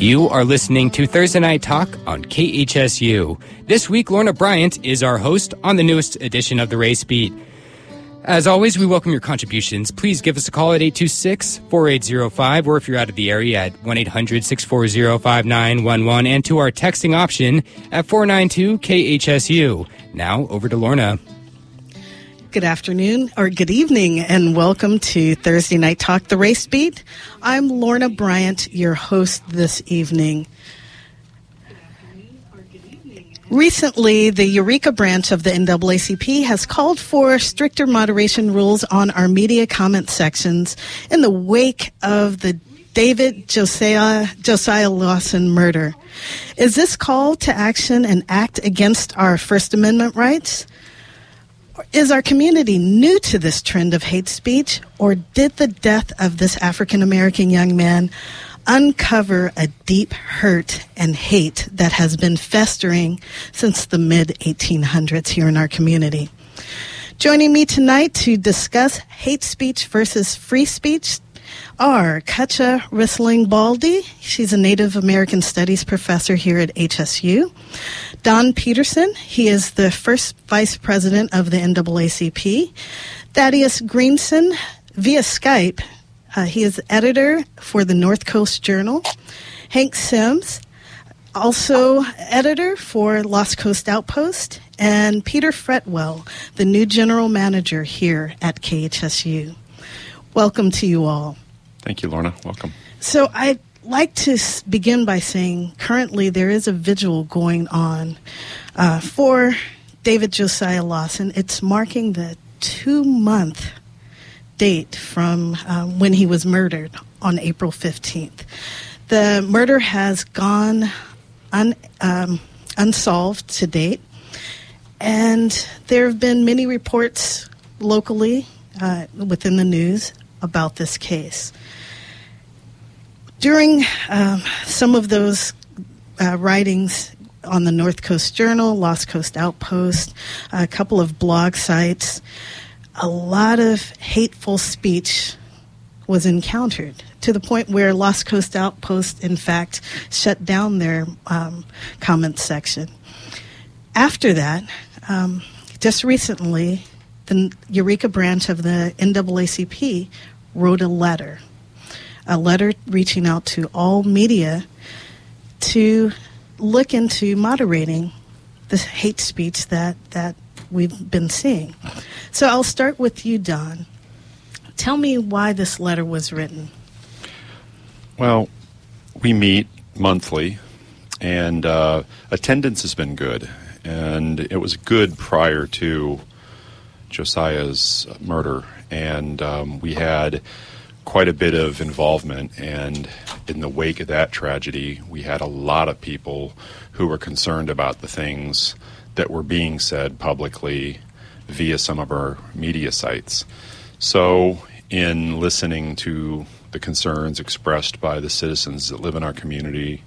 You are listening to Thursday Night Talk on KHSU. This week, Lorna Bryant is our host on the newest edition of the Race Beat. As always, we welcome your contributions. Please give us a call at 826-4805, or if you're out of the area at 1-800-640-5911, and to our texting option at 492-KHSU. Now, over to Lorna. Good afternoon, or good evening, and welcome to Thursday Night Talk, the Race Beat. I'm Lorna Bryant, your host this evening. Recently, the Eureka branch of the NAACP has called for stricter moderation rules on our media comment sections in the wake of the David Josiah Lawson murder. Is this call to action an act against our First Amendment rights? Is our community new to this trend of hate speech, or did the death of this African-American young man uncover a deep hurt and hate that has been festering since the mid-1800s here in our community? Joining me tonight to discuss hate speech versus free speech are Cutcha Risling-Baldy. She's a Native American Studies professor here at HSU. Don Peterson, he is the first vice president of the NAACP. Thaddeus Greenson, via Skype, he is editor for the North Coast Journal. Hank Sims, also editor for Lost Coast Outpost. And Peter Fretwell, the new general manager here at KHSU. Welcome to you all. Thank you, Lorna. Welcome. So I'd like to begin by saying currently there is a vigil going on for David Josiah Lawson. It's marking the 2-month date from when he was murdered on April 15th. The murder has gone unsolved to date, and there have been many reports locally within the news about this case. During some of those writings on the North Coast Journal, Lost Coast Outpost, a couple of blog sites, a lot of hateful speech was encountered to the point where Lost Coast Outpost, in fact, shut down their comment section. After that, just recently, the Eureka branch of the NAACP wrote a letter reaching out to all media to look into moderating the hate speech that we've been seeing. So I'll start with you, Don. Tell me why this letter was written. Well, we meet monthly, and attendance has been good, and it was good prior to Josiah's murder, and we had quite a bit of involvement, and in the wake of that tragedy, we had a lot of people who were concerned about the things that were being said publicly via some of our media sites. So in listening to the concerns expressed by the citizens that live in our community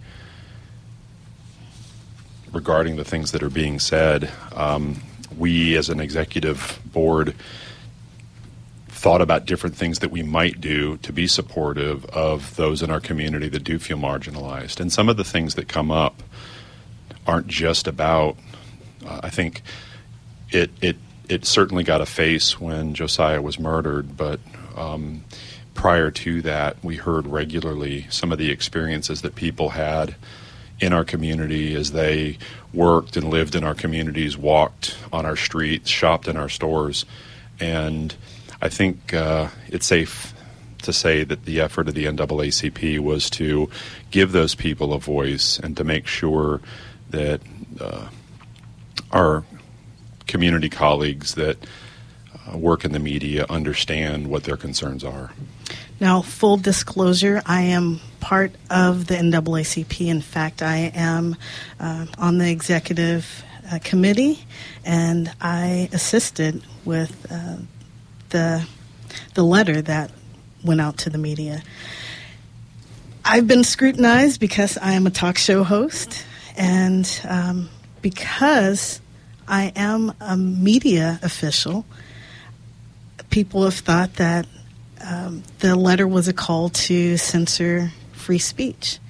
regarding the things that are being said, we as an executive board thought about different things that we might do to be supportive of those in our community that do feel marginalized. And some of the things that come up aren't just about, I think it certainly got a face when Josiah was murdered, but prior to that, we heard regularly some of the experiences that people had in our community as they worked and lived in our communities, walked on our streets, shopped in our stores. And I think it's safe to say that the effort of the NAACP was to give those people a voice and to make sure that our community colleagues that work in the media understand what their concerns are. Now, full disclosure, I am part of the NAACP. In fact, I am on the executive committee, and I assisted with the letter that went out to the media. I've been scrutinized because I am a talk show host, and because I am a media official, people have thought that the letter was a call to censor free speech,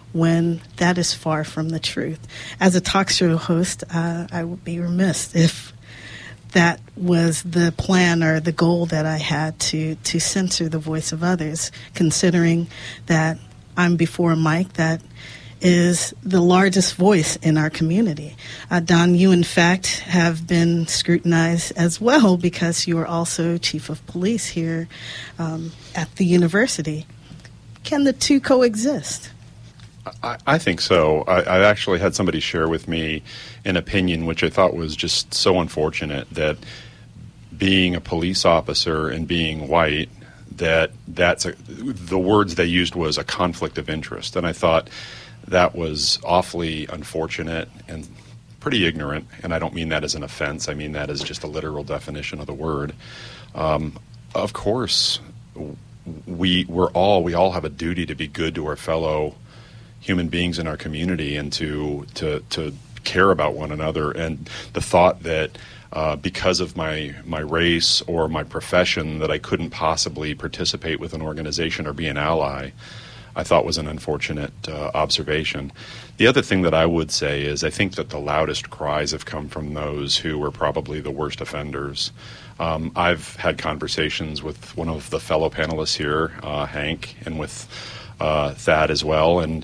when that is far from the truth. As a talk show host, I would be remiss if that was the plan or the goal that I had to censor the voice of others, considering that I'm before a mic that is the largest voice in our community. Don, you in fact have been scrutinized as well because you are also chief of police here at the university. Can the two coexist? I think so. I actually had somebody share with me an opinion which I thought was just so unfortunate, that being a police officer and being white, the words they used was a conflict of interest. And I thought that was awfully unfortunate and pretty ignorant, and I don't mean that as an offense. I mean that as just a literal definition of the word. Of course, we all have a duty to be good to our fellow human beings in our community and to care about one another. And the thought that because of my race or my profession that I couldn't possibly participate with an organization or be an ally, I thought was an unfortunate observation. The other thing that I would say is I think that the loudest cries have come from those who were probably the worst offenders. I've had conversations with one of the fellow panelists here, Hank, and with Thad as well, and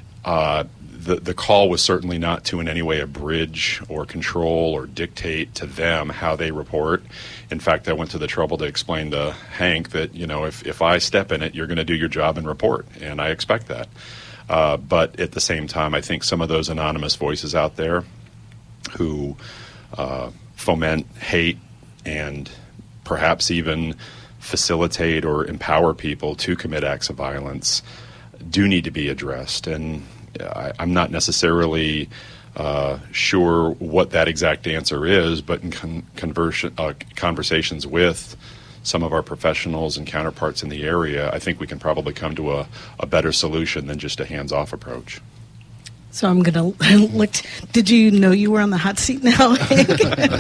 the call was certainly not to in any way abridge or control or dictate to them how they report. In fact, I went to the trouble to explain to Hank that, if I step in it, you're going to do your job and report, and I expect that. But at the same time, I think some of those anonymous voices out there who foment hate and perhaps even facilitate or empower people to commit acts of violence do need to be addressed. And I'm not necessarily sure what that exact answer is, but in conversations with some of our professionals and counterparts in the area, I think we can probably come to a better solution than just a hands-off approach. So I'm going to look. Did you know you were on the hot seat now, Hank?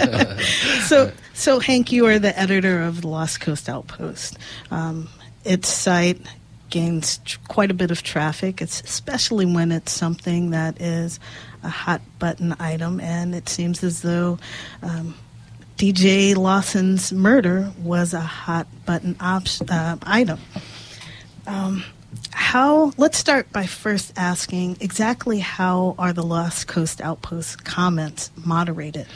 So Hank, you are the editor of the Lost Coast Outpost. Its site gains quite a bit of traffic, especially when it's something that is a hot button item, and it seems as though DJ Lawson's murder was a hot button item. Let's start by first asking exactly how are the Lost Coast Outpost comments moderated?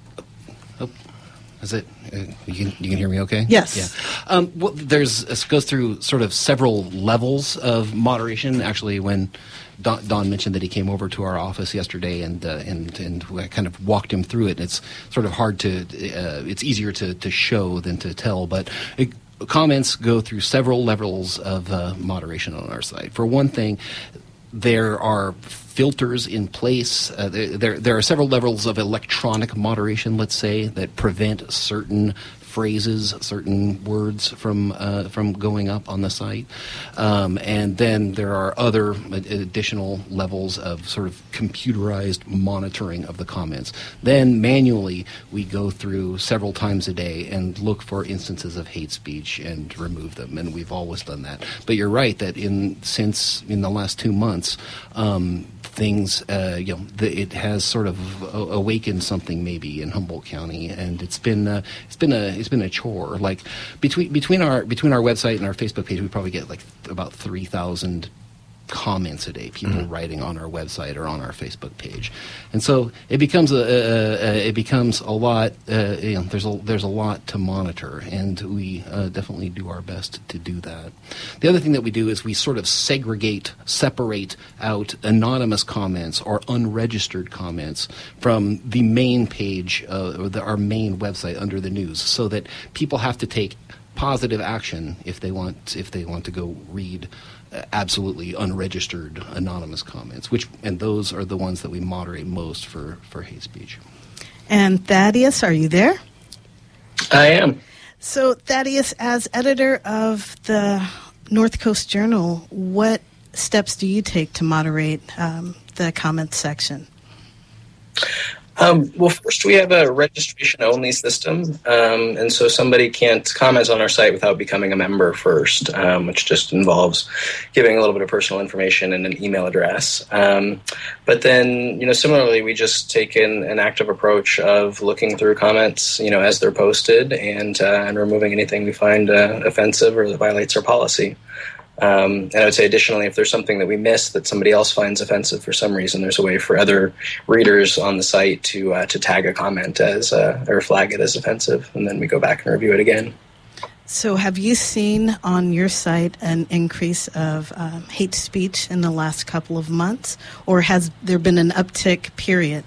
Is it? You can hear me okay? Yes. Yeah. Well, it goes through sort of several levels of moderation. Actually, when Don mentioned that he came over to our office yesterday and I kind of walked him through it, it's sort of hard to. It's easier to show than to tell, but. Comments go through several levels of moderation on our site. For one thing, there are filters in place. There are several levels of electronic moderation, let's say, that prevent certain phrases, certain words from going up on the site. And then there are other additional levels of sort of computerized monitoring of the comments. Then manually we go through several times a day and look for instances of hate speech and remove them, and we've always done that. But you're right that since the last 2 months, things, it has sort of awakened something maybe in Humboldt County, and it's been a chore. Like between our website and our Facebook page, we probably get like about 3,000 comments a day, people writing on our website or on our Facebook page, and so it becomes a lot. There's a lot to monitor, and we definitely do our best to do that. The other thing that we do is we sort of separate out anonymous comments or unregistered comments from the main page or our main website under the news, so that people have to take positive action if they want to go read absolutely unregistered anonymous comments, and those are the ones that we moderate most for hate speech. And Thaddeus, are you there? I am. So Thaddeus, as editor of the North Coast Journal, what steps do you take to moderate the comments section? Well, first, we have a registration-only system, and so somebody can't comment on our site without becoming a member first, which just involves giving a little bit of personal information and an email address. But then, similarly, we just take an active approach of looking through comments, as they're posted and removing anything we find offensive or that violates our policy. And I would say additionally, if there's something that we miss that somebody else finds offensive for some reason, there's a way for other readers on the site to tag a comment as or flag it as offensive, and then we go back and review it again. So have you seen on your site an increase of hate speech in the last couple of months, or has there been an uptick, period?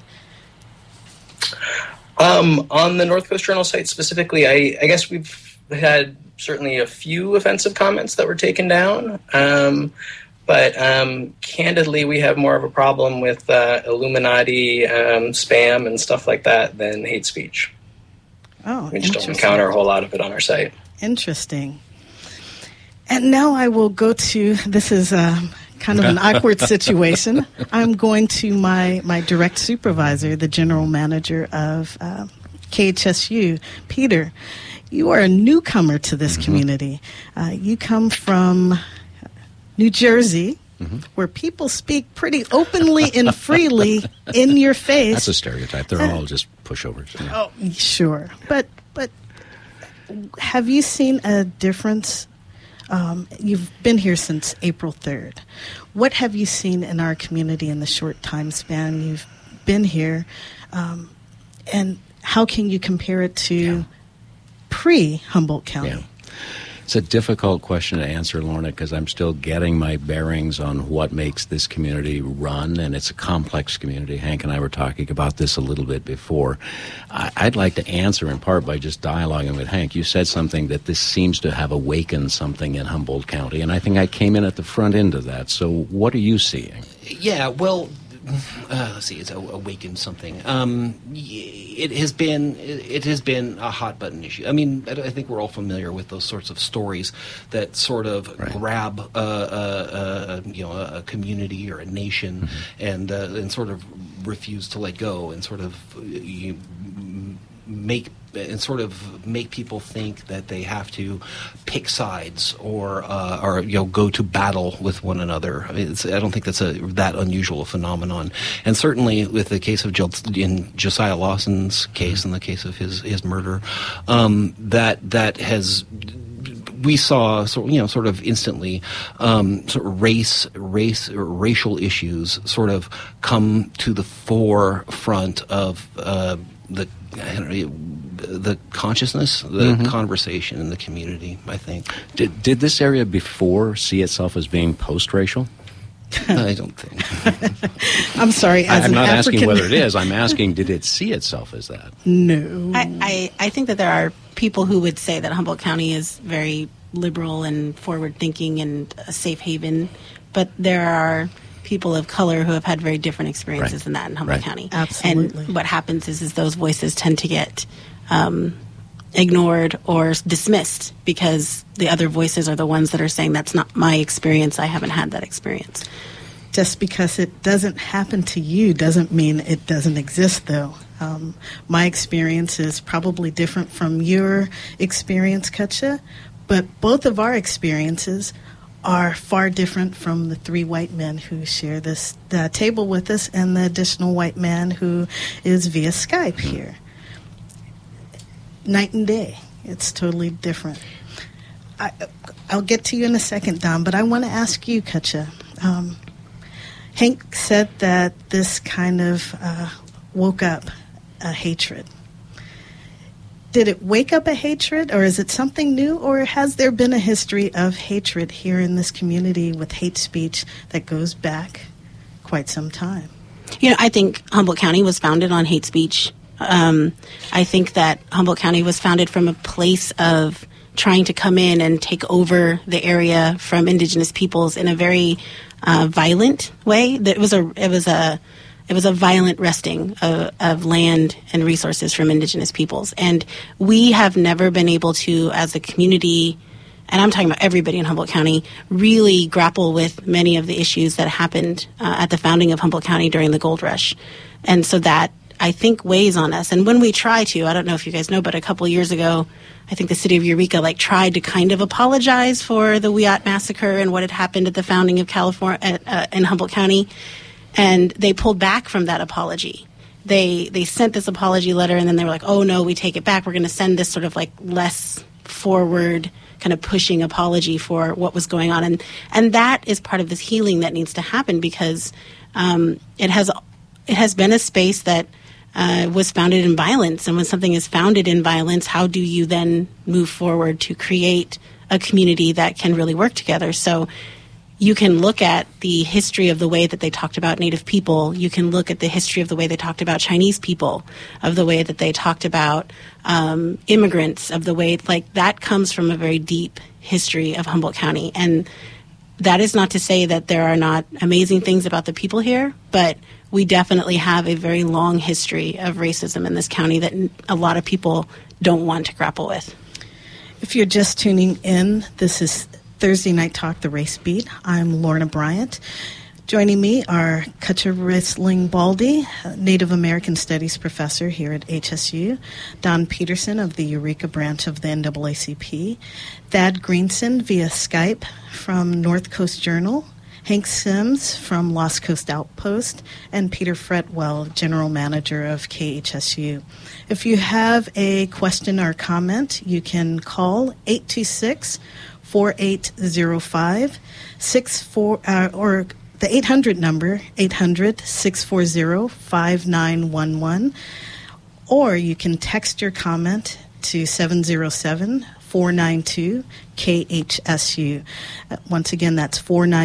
On the North Coast Journal site specifically, I guess we've had certainly a few offensive comments that were taken down. But candidly, we have more of a problem with Illuminati, spam, and stuff like that than hate speech. Oh, we just don't encounter a whole lot of it on our site. Interesting. And now I will go to, this is kind of an awkward situation. I'm going to my direct supervisor, the general manager of KHSU, Peter. You are a newcomer to this community. You come from New Jersey, where people speak pretty openly and freely in your face. That's a stereotype. They're all just pushovers. Yeah. Oh, sure. But have you seen a difference? You've been here since April 3rd. What have you seen in our community in the short time span you've been here? And how can you compare it to pre-Humboldt County? Yeah. It's a difficult question to answer, Lorna, because I'm still getting my bearings on what makes this community run, and it's a complex community. Hank and I were talking about this a little bit before. I'd like to answer in part by just dialoguing with Hank. You said something that this seems to have awakened something in Humboldt County, and I think I came in at the front end of that. So what are you seeing? Yeah, well, let's see, it's awakened something. It has been a hot button issue. I mean, I think we're all familiar with those sorts of stories that sort of grab a community or a nation and sort of refuse to let go and sort of make people think that they have to pick sides or go to battle with one another. I mean, I don't think that's that unusual a phenomenon. And certainly with the case of in Josiah Lawson's case, in the case of his murder, that has. We saw sort of instantly sort of racial issues sort of come to the forefront of the consciousness, the conversation in the community, I think. Did this area before see itself as being post-racial? I don't think. I'm sorry. I'm not asking whether it is. I'm asking, did it see itself as that? No. I think that there are people who would say that Humboldt County is very liberal and forward-thinking and a safe haven, but there are people of color who have had very different experiences than that in Humboldt County. Absolutely. And what happens is those voices tend to get ignored or dismissed because the other voices are the ones that are saying, that's not my experience, I haven't had that experience. Just because it doesn't happen to you doesn't mean it doesn't exist, though. My experience is probably different from your experience, Katja, but both of our experiences are far different from the three white men who share this table with us and the additional white man who is via Skype here. Night and day. It's totally different. I'll get to you in a second, Don, but I want to ask you, Katja. Hank said that this kind of woke up a hatred. Did it wake up a hatred, or is it something new, or has there been a history of hatred here in this community with hate speech that goes back quite some time? I think Humboldt County was founded on hate speech. I think that Humboldt County was founded from a place of trying to come in and take over the area from indigenous peoples in a very violent way. It was a violent wresting of land and resources from indigenous peoples. And we have never been able to, as a community, and I'm talking about everybody in Humboldt County, really grapple with many of the issues that happened at the founding of Humboldt County during the gold rush. And so that I think weighs on us. And when we try to, I don't know if you guys know, but a couple years ago, I think the city of Eureka tried to kind of apologize for the Wiyot massacre and what had happened at the founding of California in Humboldt County, and they pulled back from that apology. They sent this apology letter, and then they were like, "Oh no, we take it back. We're going to send this sort of less forward, kind of pushing apology for what was going on." And that is part of this healing that needs to happen, because it has been a space that was founded in violence. And when something is founded in violence, how do you then move forward to create a community that can really work together? So you can look at the history of the way that they talked about Native people. You can look at the history of the way they talked about Chinese people, of the way that they talked about immigrants, of the way, that comes from a very deep history of Humboldt County. And that is not to say that there are not amazing things about the people here, but we definitely have a very long history of racism in this county that a lot of people don't want to grapple with. If you're just tuning in, this is Thursday Night Talk, The Race Beat. I'm Lorna Bryant. Joining me are Cutcha Risling Baldy, Native American Studies professor here at HSU, Don Peterson of the Eureka branch of the NAACP, Thad Greenson via Skype from North Coast Journal, Hank Sims from Lost Coast Outpost, and Peter Fretwell, General Manager of KHSU. If you have a question or comment, you can call 826-4805, or the 800 number, 800-640-5911, or you can text your comment to 707-492-KHSU. Once again, that's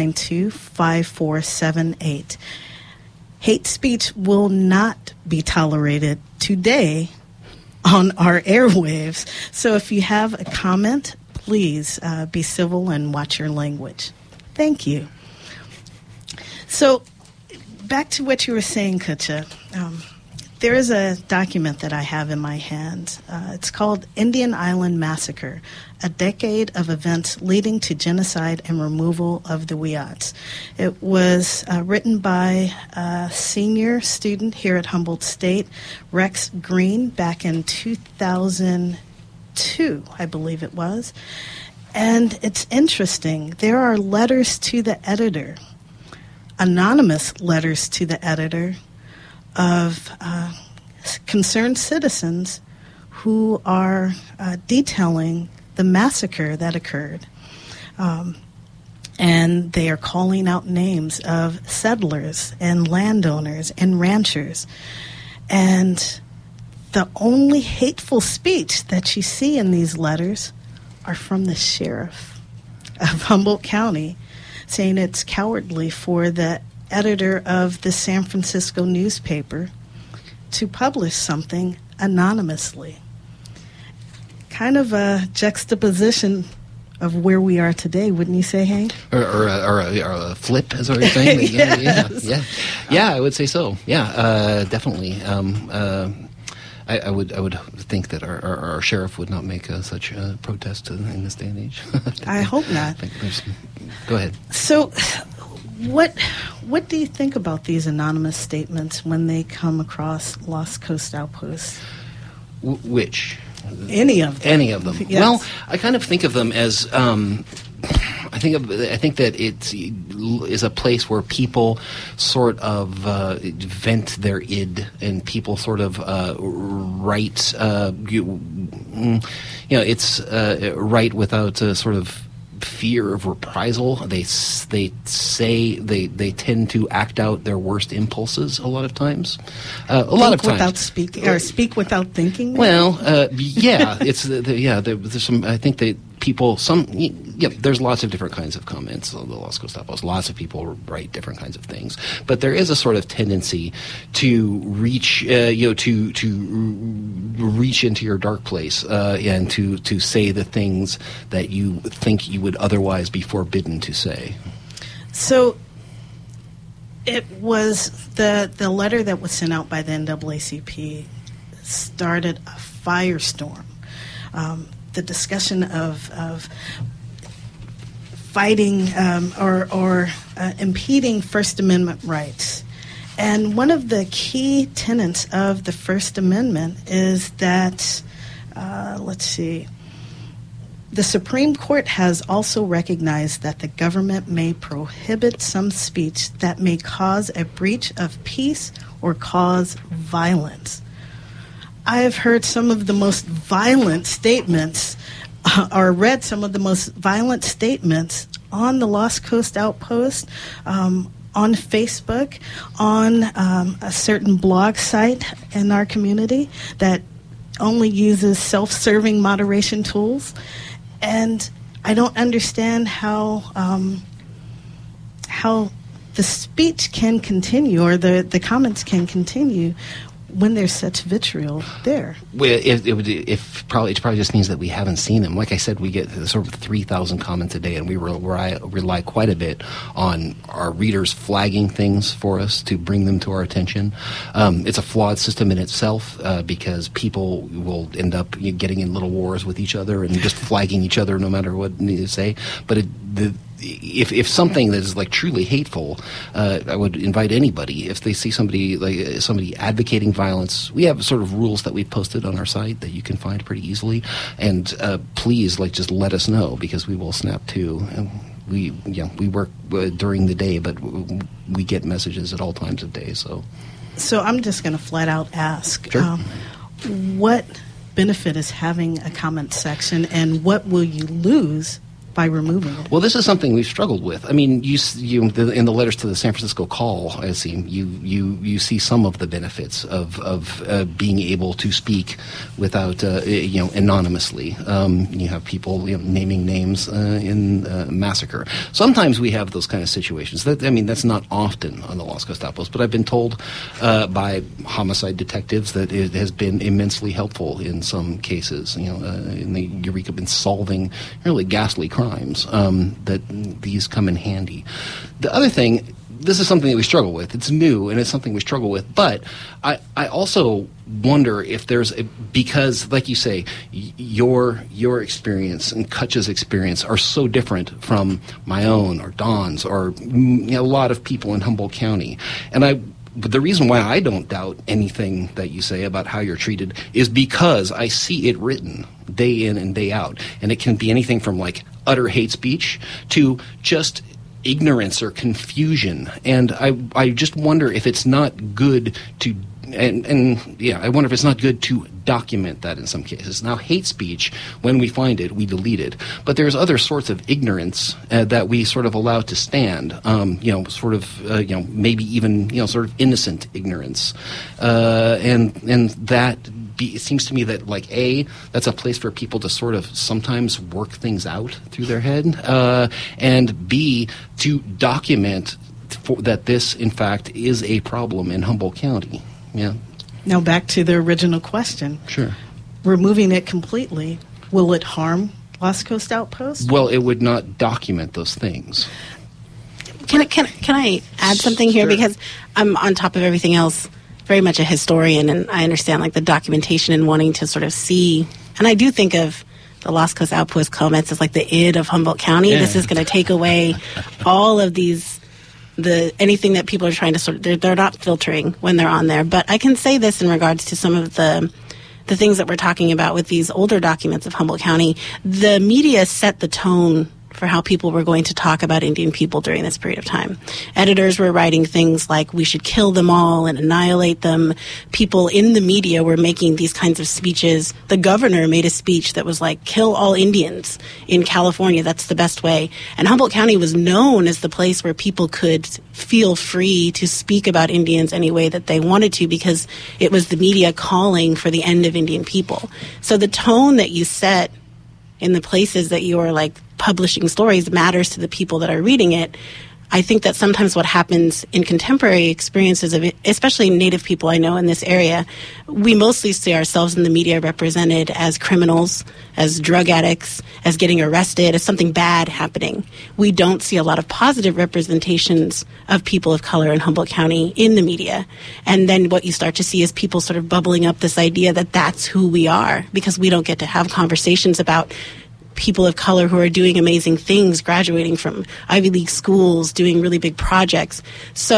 492-5478. Hate speech will not be tolerated today on our airwaves. So if you have a comment, please be civil and watch your language. Thank you. So back to what you were saying, Cutcha. There is a document that I have in my hand. It's called Indian Island Massacre, a decade of events leading to genocide and removal of the Wiyots. It was written by a senior student here at Humboldt State, Rex Green, back in 2002, I believe it was. And it's interesting. There are letters to the editor, anonymous letters to the editor, of concerned citizens who are detailing the massacre that occurred. And they are calling out names of settlers and landowners and ranchers. And the only hateful speech that you see in these letters are from the sheriff of Humboldt County, saying it's cowardly for the editor of the San Francisco newspaper to publish something anonymously. Kind of a juxtaposition of where we are today, wouldn't you say, Hank? Or a flip, as I was saying. Yes. Yeah, I would say so. Yeah, definitely. I would think that our sheriff would not make such a protest in this day and age. I hope not. Go ahead. So, what do you think about these anonymous statements when they come across Lost Coast Outposts? Which? Any of them. Any of them. Yes. Well, I kind of think of them as I think that it is a place where people sort of vent their id, and people sort of write. It's write without a sort of fear of reprisal. They say they tend to act out their worst impulses a lot of times. Think without speaking, or speak without thinking. Well, yeah, it's there's some. I think that people there's lots of different kinds of comments on the Lost Coast Outpost. Lots of people write different kinds of things, but there is a sort of tendency to reach to reach into your dark place and to say the things that you think you would otherwise be forbidden to say. So it was the letter that was sent out by the NAACP started a firestorm. The discussion of fighting or impeding First Amendment rights, And one of the key tenets of the First Amendment is that, the Supreme Court has also recognized that the government may prohibit some speech that may cause a breach of peace or cause violence. I have heard some of the most violent statements, or read some of the most violent statements on the Lost Coast Outpost, on Facebook, on a certain blog site in our community that only uses self-serving moderation tools. And I don't understand how the speech can continue, or the comments can continue, when there's such vitriol there. Well, it probably just means that we haven't seen them. Like I said, we get sort of 3,000 comments a day, and we rely quite a bit on our readers flagging things for us to bring them to our attention. It's a flawed system in itself because people will end up getting in little wars with each other and just flagging each other no matter what you say. But if something that is like truly hateful, I would invite anybody, if they see somebody advocating violence, we have sort of rules that we've posted on our site that you can find pretty easily, and please just let us know, because we will snap to. And we work during the day, but we get messages at all times of day. So I'm just going to flat out ask, sure. What benefit is having a comment section, and what will you lose by removing it? Well, this is something we've struggled with. I mean, in the letters to the San Francisco Call, I see you see some of the benefits of being able to speak without anonymously. You have people naming names in massacre. Sometimes we have those kind of situations. That's not often on the Lost Coast Outpost, but I've been told by homicide detectives that it has been immensely helpful in some cases. In the Eureka, been solving really ghastly crimes, that these come in handy. The other thing, this is something that we struggle with. It's new, and it's something we struggle with. But I also wonder if because, like you say, your experience and Kutch's experience are so different from my own or Don's or a lot of people in Humboldt County. And the reason why I don't doubt anything that you say about how you're treated is because I see it written day in and day out. And it can be anything from utter hate speech to just ignorance or confusion. And I just wonder if it's not good to I wonder if it's not good to document that in some cases. Now, hate speech, when we find it, we delete it. But there's other sorts of ignorance that we sort of allow to stand, maybe even, sort of innocent ignorance. And that it seems to me that, that's a place for people to sort of sometimes work things out through their head, and B, to document that this, in fact, is a problem in Humboldt County. Yeah. Now back to the original question. Sure. Removing it completely, will it harm Lost Coast Outpost? Well, it would not document those things. Can I add something here? Sure. Because I'm on top of everything else very much a historian, and I understand the documentation and wanting to sort of see. And I do think of the Lost Coast Outpost comments as the id of Humboldt County. Yeah. This is going to take away all of these. Anything that people are trying to they're not filtering when they're on there. But I can say this in regards to some of the things that we're talking about with these older documents of Humboldt County. The media set the tone for how people were going to talk about Indian people during this period of time. Editors were writing things like, we should kill them all and annihilate them. People in the media were making these kinds of speeches. The governor made a speech that was kill all Indians in California. That's the best way. And Humboldt County was known as the place where people could feel free to speak about Indians any way that they wanted to, because it was the media calling for the end of Indian people. So the tone that you set in the places that you are publishing stories matters to the people that are reading it. I think that sometimes what happens in contemporary experiences of it, especially Native people I know in this area, we mostly see ourselves in the media represented as criminals, as drug addicts, as getting arrested, as something bad happening. We don't see a lot of positive representations of people of color in Humboldt County in the media. And then what you start to see is people sort of bubbling up this idea that that's who we are, because we don't get to have conversations about people of color who are doing amazing things, graduating from Ivy League schools, doing really big projects. So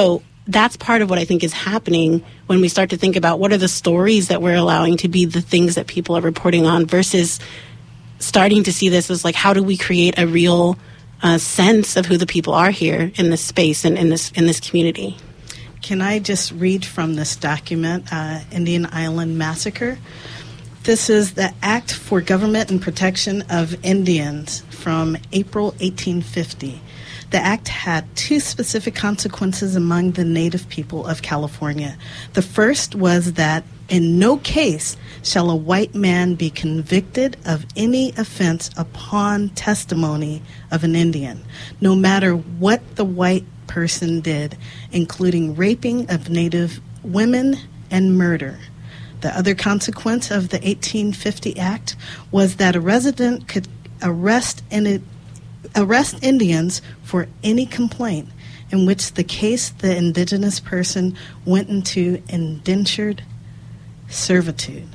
that's part of what I think is happening when we start to think about what are the stories that we're allowing to be the things that people are reporting on versus starting to see this as like, how do we create a real sense of who the people are here in this space and in this community. Can I just read from this document, Indian Island Massacre? This is the Act for Government and Protection of Indians from April 1850. The act had two specific consequences among the native people of California. The first was that in no case shall a white man be convicted of any offense upon testimony of an Indian, no matter what the white person did, including raping of native women and murder. The other consequence of the 1850 Act was that a resident could arrest Indians for any complaint in which the indigenous person went into indentured servitude.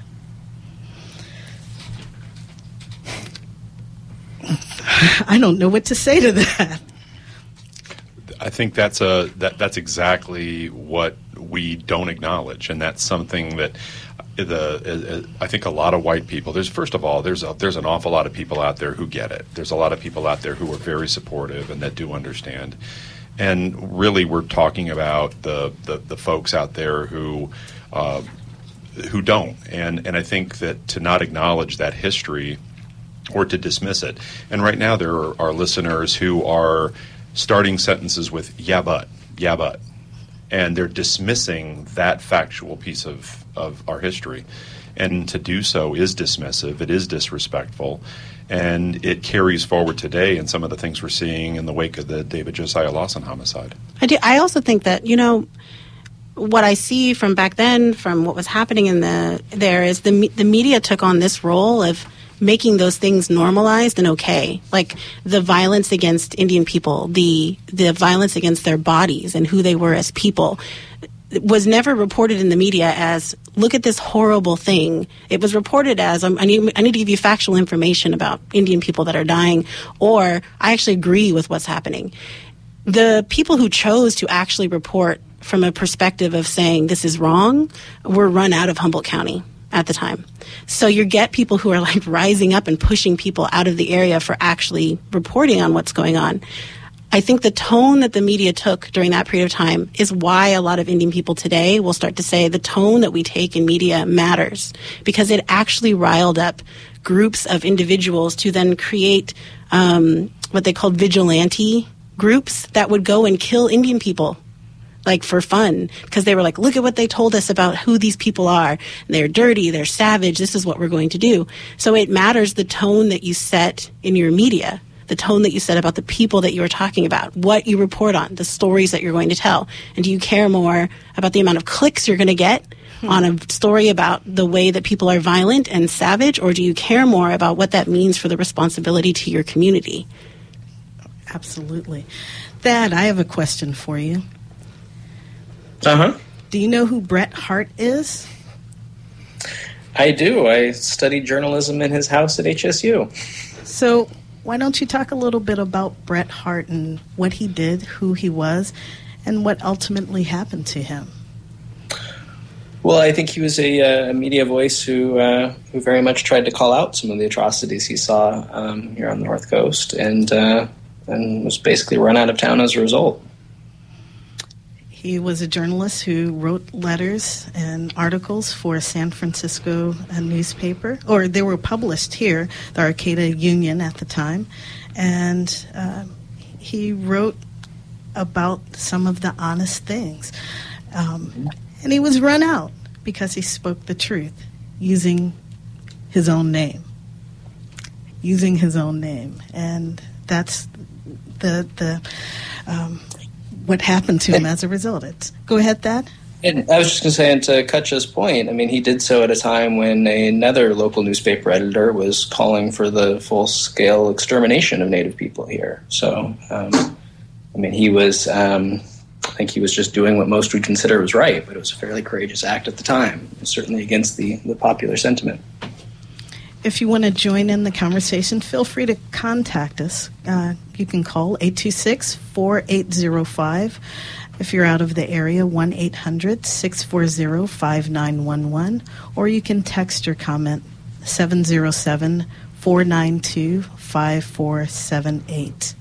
I don't know what to say to that. I think that's exactly what we don't acknowledge, and that's something that I think a lot of white people. There's an awful lot of people out there who get it. There's a lot of people out there who are very supportive and that do understand. And really, we're talking about the folks out there who don't. And I think that to not acknowledge that history or to dismiss it. And right now, there are listeners who are starting sentences with yeah but, and they're dismissing that factual piece of our history. And to do so is dismissive, it is disrespectful, and it carries forward today in some of the things we're seeing in the wake of the David Josiah Lawson homicide. I also think that, what I see from back then, from what was happening there is the media took on this role of making those things normalized and okay, like the violence against Indian people, the violence against their bodies and who they were as people, was never reported in the media as, look at this horrible thing. It was reported as, I need to give you factual information about Indian people that are dying, or I actually agree with what's happening. The people who chose to actually report from a perspective of saying this is wrong were run out of Humboldt County at the time. So you get people who are like rising up and pushing people out of the area for actually reporting on what's going on. I think the tone that the media took during that period of time is why a lot of Indian people today will start to say the tone that we take in media matters, because it actually riled up groups of individuals to then create what they called vigilante groups that would go and kill Indian people, like for fun, because they were like, look at what they told us about who these people are. They're dirty, they're savage, this is what we're going to do. So it matters the tone that you set in your media, the tone that you set about the people that you are talking about, what you report on, the stories that you're going to tell. And do you care more about the amount of clicks you're going to get on a story about the way that people are violent and savage, or do you care more about what that means for the responsibility to your community? Absolutely. Thad, I have a question for you. Do you know who Bret Harte is? I do. I studied journalism in his house at HSU. So why don't you talk a little bit about Bret Harte and what he did, who he was, and what ultimately happened to him? Well, I think he was a media voice who very much tried to call out some of the atrocities he saw here on the North Coast, and was basically run out of town as a result. He was a journalist who wrote letters and articles for a San Francisco newspaper, or they were published here, the Arcata Union at the time, and he wrote about some of the honest things. And he was run out because he spoke the truth using his own name. And that's the what happened to him as a result. Go ahead, Thad. And I was just going to say, and to Kutcha's point, I mean, he did so at a time when another local newspaper editor was calling for the full-scale extermination of Native people here. So, he was, I think he was just doing what most would consider was right, but it was a fairly courageous act at the time, certainly against the popular sentiment. If you want to join in the conversation, feel free to contact us. You can call 826-4805. If you're out of the area, 1-800-640-5911, or you can text your comment 707-492-5478.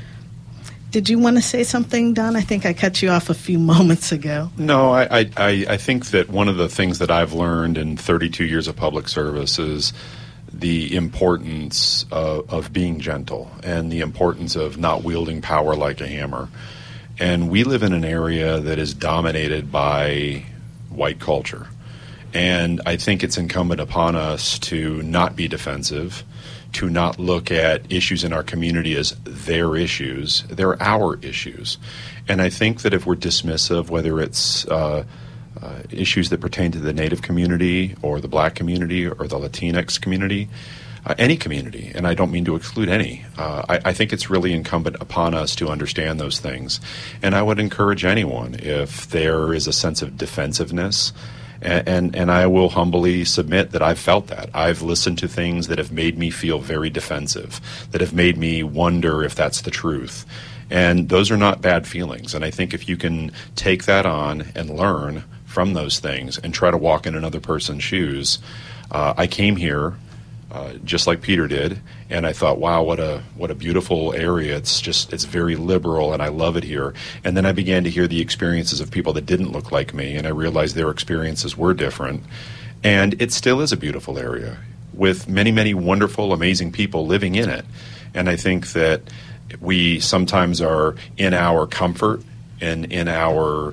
Did you want to say something, Don? I think I cut you off a few moments ago. No, I think that one of the things that I've learned in 32 years of public service is the importance of being gentle and the importance of not wielding power like a hammer. And we live in an area that is dominated by white culture. And I think it's incumbent upon us to not be defensive, to not look at issues in our community as their issues. They're our issues. And I think that if we're dismissive, whether it's issues that pertain to the Native community or the Black community or the Latinx community, any community, and I don't mean to exclude any, I think it's really incumbent upon us to understand those things. And I would encourage anyone, if there is a sense of defensiveness, and I will humbly submit that I've felt that. I've listened to things that have made me feel very defensive, that have made me wonder if that's the truth. And those are not bad feelings. And I think if you can take that on and learn from those things and try to walk in another person's shoes, I came here just like Peter did, and I thought, wow, what a beautiful area. It's very liberal, and I love it here. And then I began to hear the experiences of people that didn't look like me, and I realized their experiences were different. And it still is a beautiful area with many, many wonderful, amazing people living in it. And I think that we sometimes are in our comfort and in our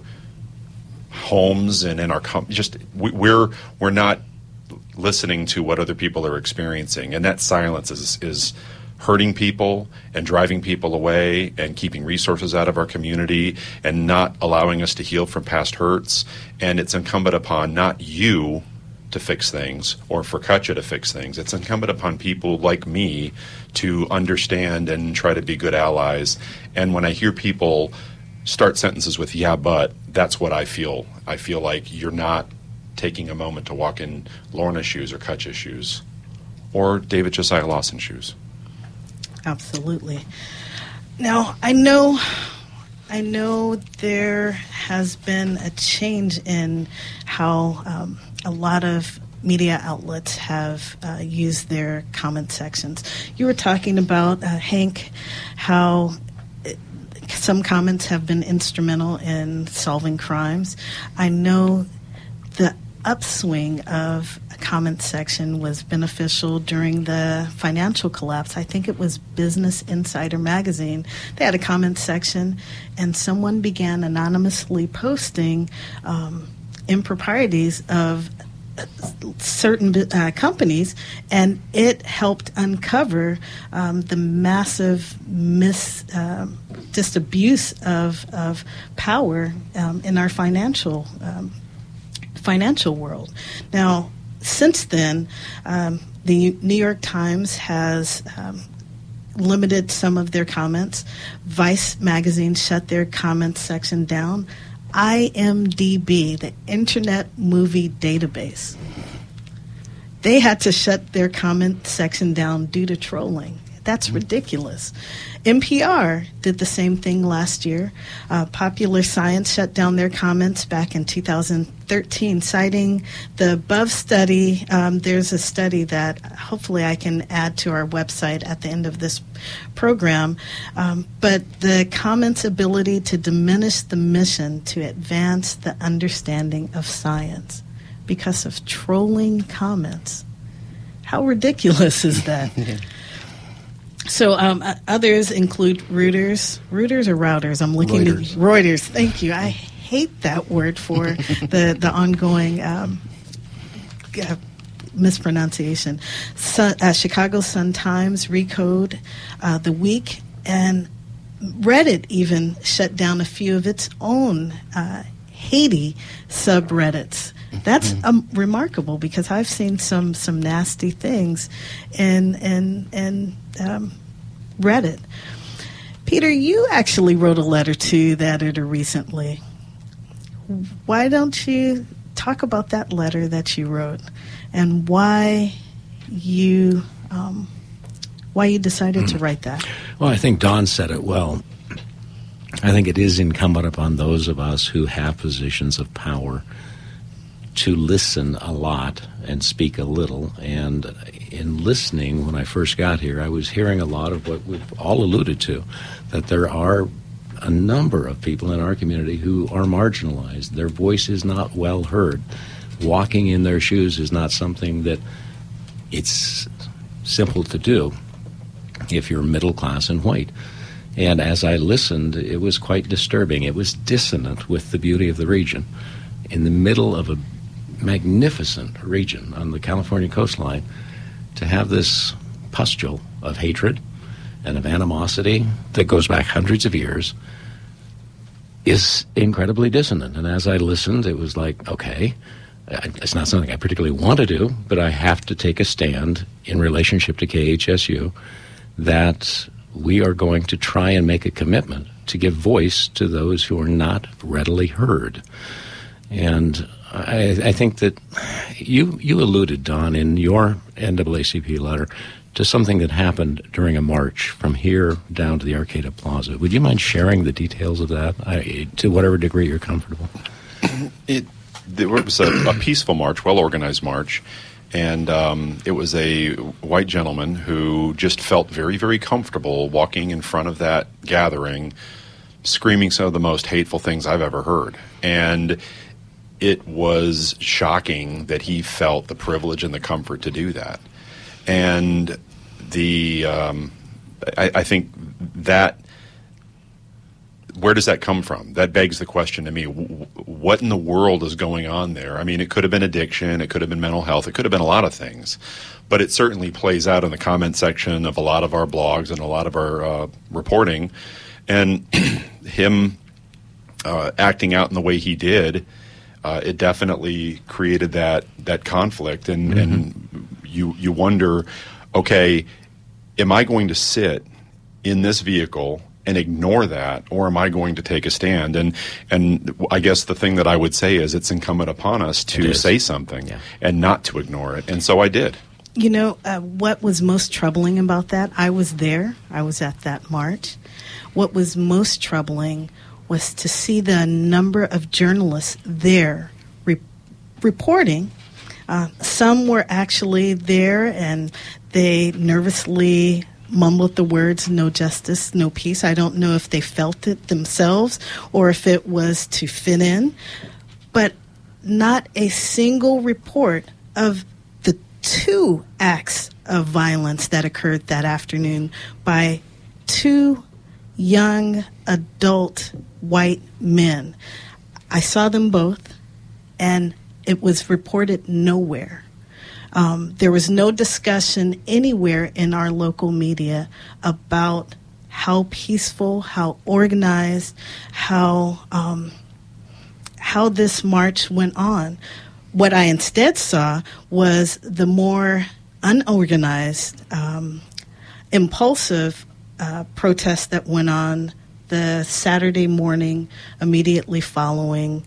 homes and in our we're not listening to what other people are experiencing, and that silence is hurting people and driving people away and keeping resources out of our community and not allowing us to heal from past hurts. And it's incumbent upon not you to fix things or for Cutcha to fix things. It's incumbent upon people like me to understand and try to be good allies. And when I hear people start sentences with "yeah, but," that's what I feel. I feel like you're not taking a moment to walk in Lorna's shoes or Cutcha's shoes or David Josiah Lawson's shoes. Absolutely. Now, I know there has been a change in how a lot of media outlets have used their comment sections. You were talking about, Hank, how some comments have been instrumental in solving crimes. I know the upswing of a comment section was beneficial during the financial collapse. I think it was Business Insider magazine. They had a comment section, and someone began anonymously posting improprieties of certain companies, and it helped uncover the massive just abuse of power in our financial world. Now, since then, the New York Times has limited some of their comments. Vice magazine shut their comments section down. IMDb, the Internet Movie Database, they had to shut their comment section down due to trolling. That's ridiculous. NPR did the same thing last year. Popular Science shut down their comments back in 2013, citing the above study. There's a study that hopefully I can add to our website at the end of this program. But the comments' ability to diminish the mission to advance the understanding of science because of trolling comments. How ridiculous is that? So others include Reuters or routers. I'm looking at Reuters. Thank you. I hate that word for the ongoing mispronunciation. Chicago Sun-Times, Recode, The Week, and Reddit even shut down a few of its own Haiti subreddits. That's remarkable because I've seen some nasty things in Reddit. Peter, you actually wrote a letter to the editor recently. Why don't you talk about that letter that you wrote and why you decided to write that? Well, I think Don said it well. I think it is incumbent upon those of us who have positions of power to listen a lot and speak a little. And in listening, when I first got here, I was hearing a lot of what we've all alluded to, that there are a number of people in our community who are marginalized. Their voice is not well heard. Walking in their shoes is not something that it's simple to do if you're middle class and white. And as I listened, it was quite disturbing. It was dissonant with the beauty of the region. In the middle of a magnificent region on the California coastline, to have this pustule of hatred and of animosity that goes back hundreds of years is incredibly dissonant. And as I listened, it was like, okay, it's not something I particularly want to do, but I have to take a stand in relationship to KHSU that we are going to try and make a commitment to give voice to those who are not readily heard. And I think that you alluded, Don, in your NAACP letter to something that happened during a march from here down to the Arcata Plaza. Would you mind sharing the details of that, to whatever degree you're comfortable? It was a peaceful march, well-organized march, and it was a white gentleman who just felt very, very comfortable walking in front of that gathering, screaming some of the most hateful things I've ever heard. And it was shocking that he felt the privilege and the comfort to do that. And I think that, where does that come from? That begs the question to me, what in the world is going on there? I mean, it could have been addiction, it could have been mental health, it could have been a lot of things. But it certainly plays out in the comment section of a lot of our blogs and a lot of our reporting. And him acting out in the way he did, it definitely created that conflict. And you wonder, okay, am I going to sit in this vehicle and ignore that, or am I going to take a stand? And I guess the thing that I would say is it's incumbent upon us to say something and not to ignore it. And so I did. You know, what was most troubling about that? I was there. I was at that march. What was most troubling was to see the number of journalists there reporting. Some were actually there, and they nervously mumbled the words, "No justice, no peace." I don't know if they felt it themselves or if it was to fit in, but not a single report of the 2 acts of violence that occurred that afternoon by 2 young adult white men. I saw them both, and it was reported nowhere. There was no discussion anywhere in our local media about how peaceful, how organized, how this march went on. What I instead saw was the more unorganized, impulsive protests that went on the Saturday morning immediately following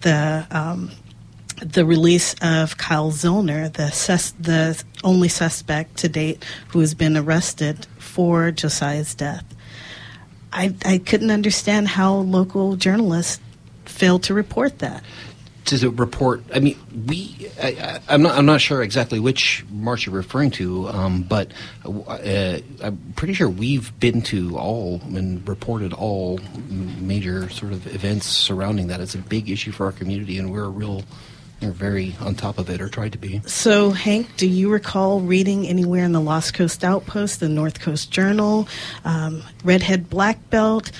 the release of Kyle Zillner, the only suspect to date who has been arrested for Josiah's death. I couldn't understand how local journalists failed to report that. To report, I mean, I'm not sure exactly which march you're referring to, but I'm pretty sure we've been to all and reported all major sort of events surrounding that. It's a big issue for our community, and we're very on top of it, or tried to be. So, Hank, do you recall reading anywhere in the Lost Coast Outpost, the North Coast Journal, Redhead Black Belt,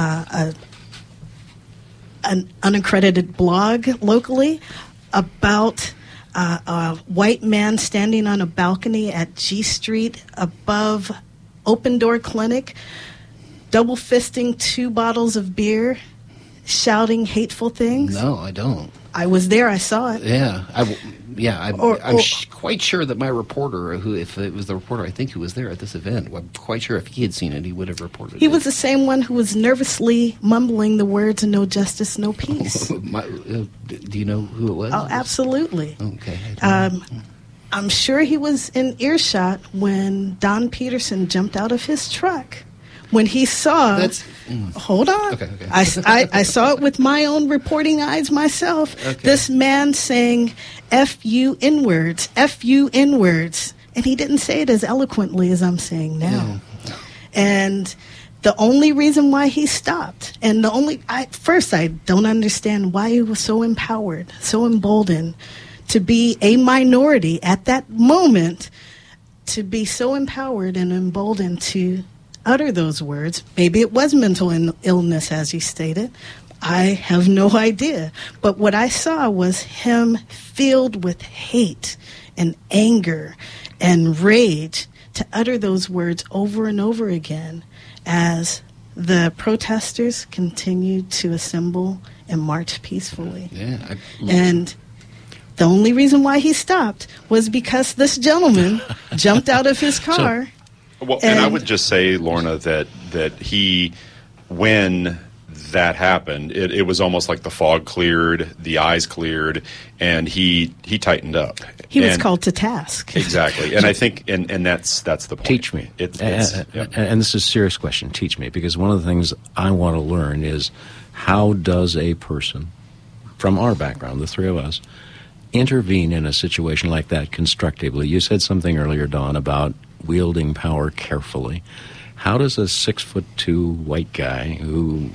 an unaccredited blog locally about a white man standing on a balcony at G Street above Open Door Clinic, double fisting 2 bottles of beer, shouting hateful things? No, I don't. I was there. I saw it. Yeah, I'm quite sure that my reporter, if it was the reporter I think who was there at this event, I'm quite sure if he had seen it, he would have reported it. He was the same one who was nervously mumbling the words "No justice, no peace." Do you know who it was? Oh, absolutely. Okay. I'm sure he was in earshot when Don Peterson jumped out of his truck when he saw, hold on, Okay. I saw it with my own reporting eyes myself. Okay. This man saying F you N-words, F you N-words. And he didn't say it as eloquently as I'm saying now. Yeah. And the only reason why he stopped, and first I don't understand why he was so empowered, so emboldened to be a minority at that moment, to be so empowered and emboldened to utter those words. Maybe it was mental illness, as he stated. I have no idea. But what I saw was him filled with hate and anger and rage to utter those words over and over again as the protesters continued to assemble and march peacefully. Yeah. And the only reason why he stopped was because this gentleman jumped out of his car. Well, and I would just say, Lorna, that he, when that happened, it was almost like the fog cleared, the eyes cleared, and he tightened up. He was called to task. Exactly. And I think, and that's the point. Teach me. And this is a serious question. Teach me, because one of the things I want to learn is, how does a person from our background, the three of us, intervene in a situation like that constructively? You said something earlier, Dawn, about wielding power carefully. How does a 6'2" white guy who,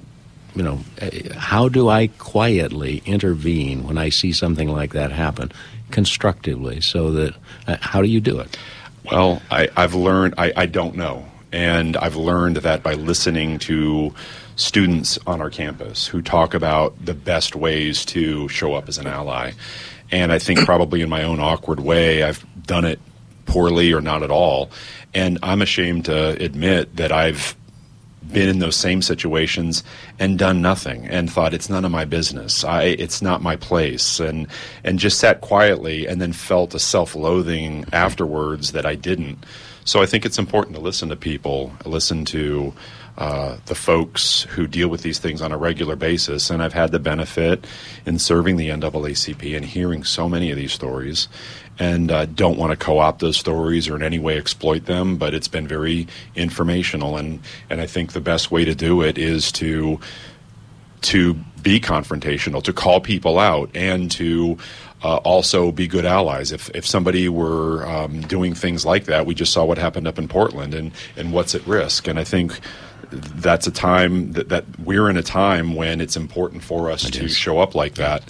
how do I quietly intervene when I see something like that happen constructively, so that, how do you do it? Well, I've learned, I don't know. And I've learned that by listening to students on our campus who talk about the best ways to show up as an ally. And I think probably in my own awkward way, I've done it poorly or not at all. And I'm ashamed to admit that I've been in those same situations and done nothing and thought it's none of my business. It's not my place, and just sat quietly and then felt a self-loathing afterwards that I didn't. So I think it's important to listen to people, listen to the folks who deal with these things on a regular basis. And I've had the benefit in serving the NAACP and hearing so many of these stories, and don't want to co-opt those stories or in any way exploit them, but it's been very informational. And I think the best way to do it is to be confrontational, to call people out, and to also be good allies. If somebody were doing things like that, we just saw what happened up in Portland, and what's at risk. And I think that's a time that we're in a time when it's important for us to show up like that.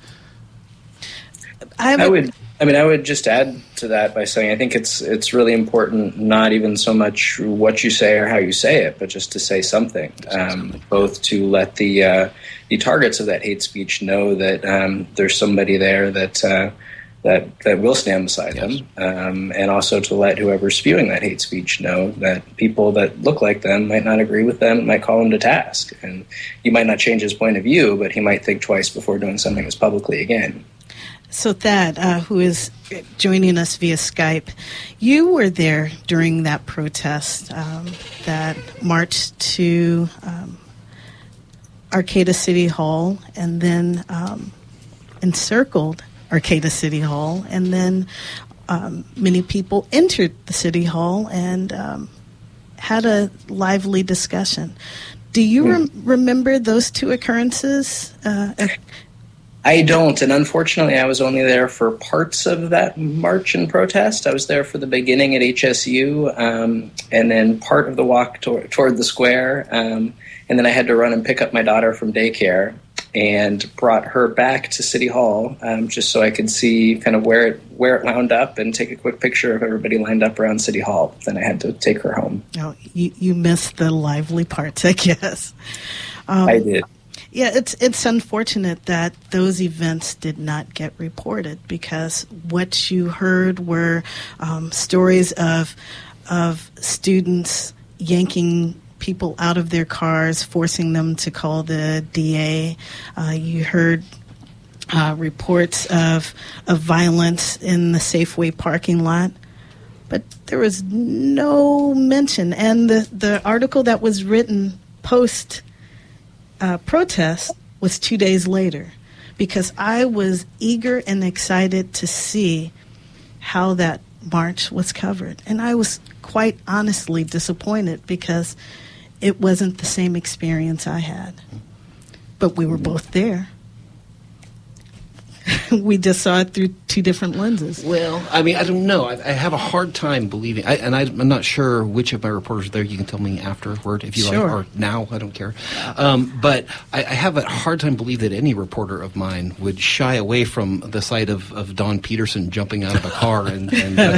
I would just add to that by saying I think it's really important, not even so much what you say or how you say it, but just to say something, both to let the targets of that hate speech know that there's somebody there that will stand beside them, and also to let whoever's spewing that hate speech know that people that look like them might not agree with them, might call him to task, and you might not change his point of view, but he might think twice before doing something as publicly again. So Thad, who is joining us via Skype, you were there during that protest that marched to Arcata City Hall, and then encircled Arcata City Hall, and then many people entered the City Hall and had a lively discussion. Do you remember those two occurrences? I don't, and unfortunately I was only there for parts of that march and protest. I was there for the beginning at HSU, and then part of the walk toward the square, and then I had to run and pick up my daughter from daycare and brought her back to City Hall just so I could see kind of where it wound up and take a quick picture of everybody lined up around City Hall. Then I had to take her home. Oh, you missed the lively parts, I guess. I did. Yeah, it's unfortunate that those events did not get reported, because what you heard were stories of students yanking people out of their cars, forcing them to call the DA. You heard reports of violence in the Safeway parking lot, but there was no mention. And the article that was written post protest was 2 days later, because I was eager and excited to see how that march was covered. And I was quite honestly disappointed, because it wasn't the same experience I had. But we were both there. We just saw it through two different lenses. Well, I mean, I don't know. I have a hard time believing, I'm not sure which of my reporters are there. You can tell me afterward if you Sure. like, or now. I don't care. But I have a hard time believing that any reporter of mine would shy away from the sight of Don Peterson jumping out of a car and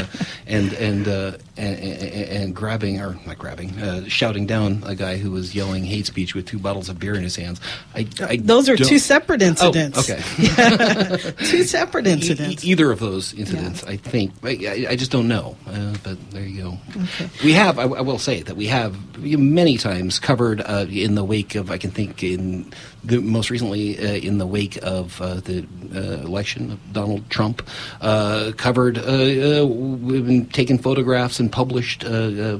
grabbing, or not grabbing, shouting down a guy who was yelling hate speech with 2 bottles of beer in his hands. Those are two separate incidents. Oh, okay. Two separate incidents. Either of those incidents, I think. I just don't know. But there you go. Okay. We have, I will say, that we have many times covered in the wake of, I can think, most recently in the wake of the election of Donald Trump, covered, we've been taking photographs and published sort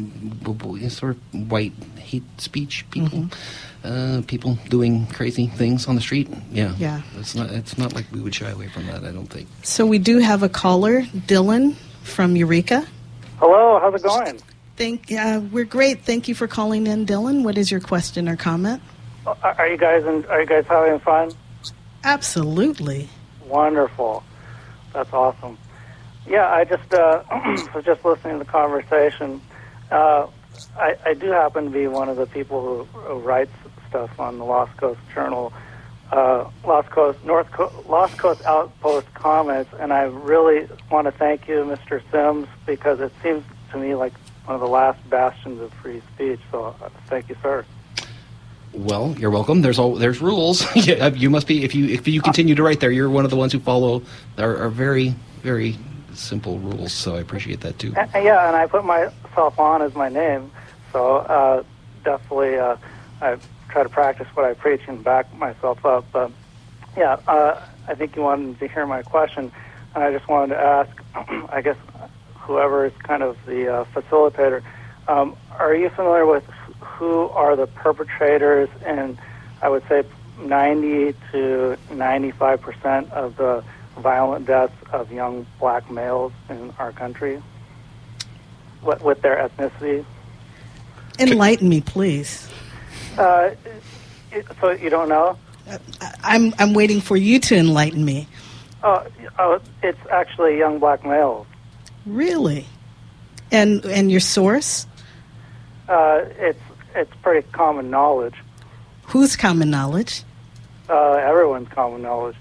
of white hate speech people. People doing crazy things on the street. Yeah. It's not like we would shy away from that, I don't think. So we do have a caller, Dylan from Eureka. Hello, how's it going? We're great. Thank you for calling in, Dylan. What is your question or comment? Are you guys having fun? Absolutely. Wonderful. That's awesome. Yeah, I just was just listening to the conversation. I do happen to be one of the people who writes stuff on the Lost Coast Journal, Lost Coast Outpost Comments, and I really want to thank you, Mr. Sims, because it seems to me like one of the last bastions of free speech. So thank you, sir. Well, you're welcome. There's rules. You must be, if you continue to write there, you're one of the ones who follow our very, very simple rules. So I appreciate that too. Yeah, and I put myself on as my name. So definitely, I try to practice what I preach and back myself up. But yeah, I think you wanted to hear my question, and I just wanted to ask, I guess, whoever is kind of the facilitator, are you familiar with who are the perpetrators in, I would say, 90 to 95% of the violent deaths of young black males in our country? With their ethnicity? Enlighten me, please. So you don't know? I'm waiting for you to enlighten me. Oh, it's actually young black males. Really? And your source? It's pretty common knowledge. Whose common knowledge? Everyone's common knowledge.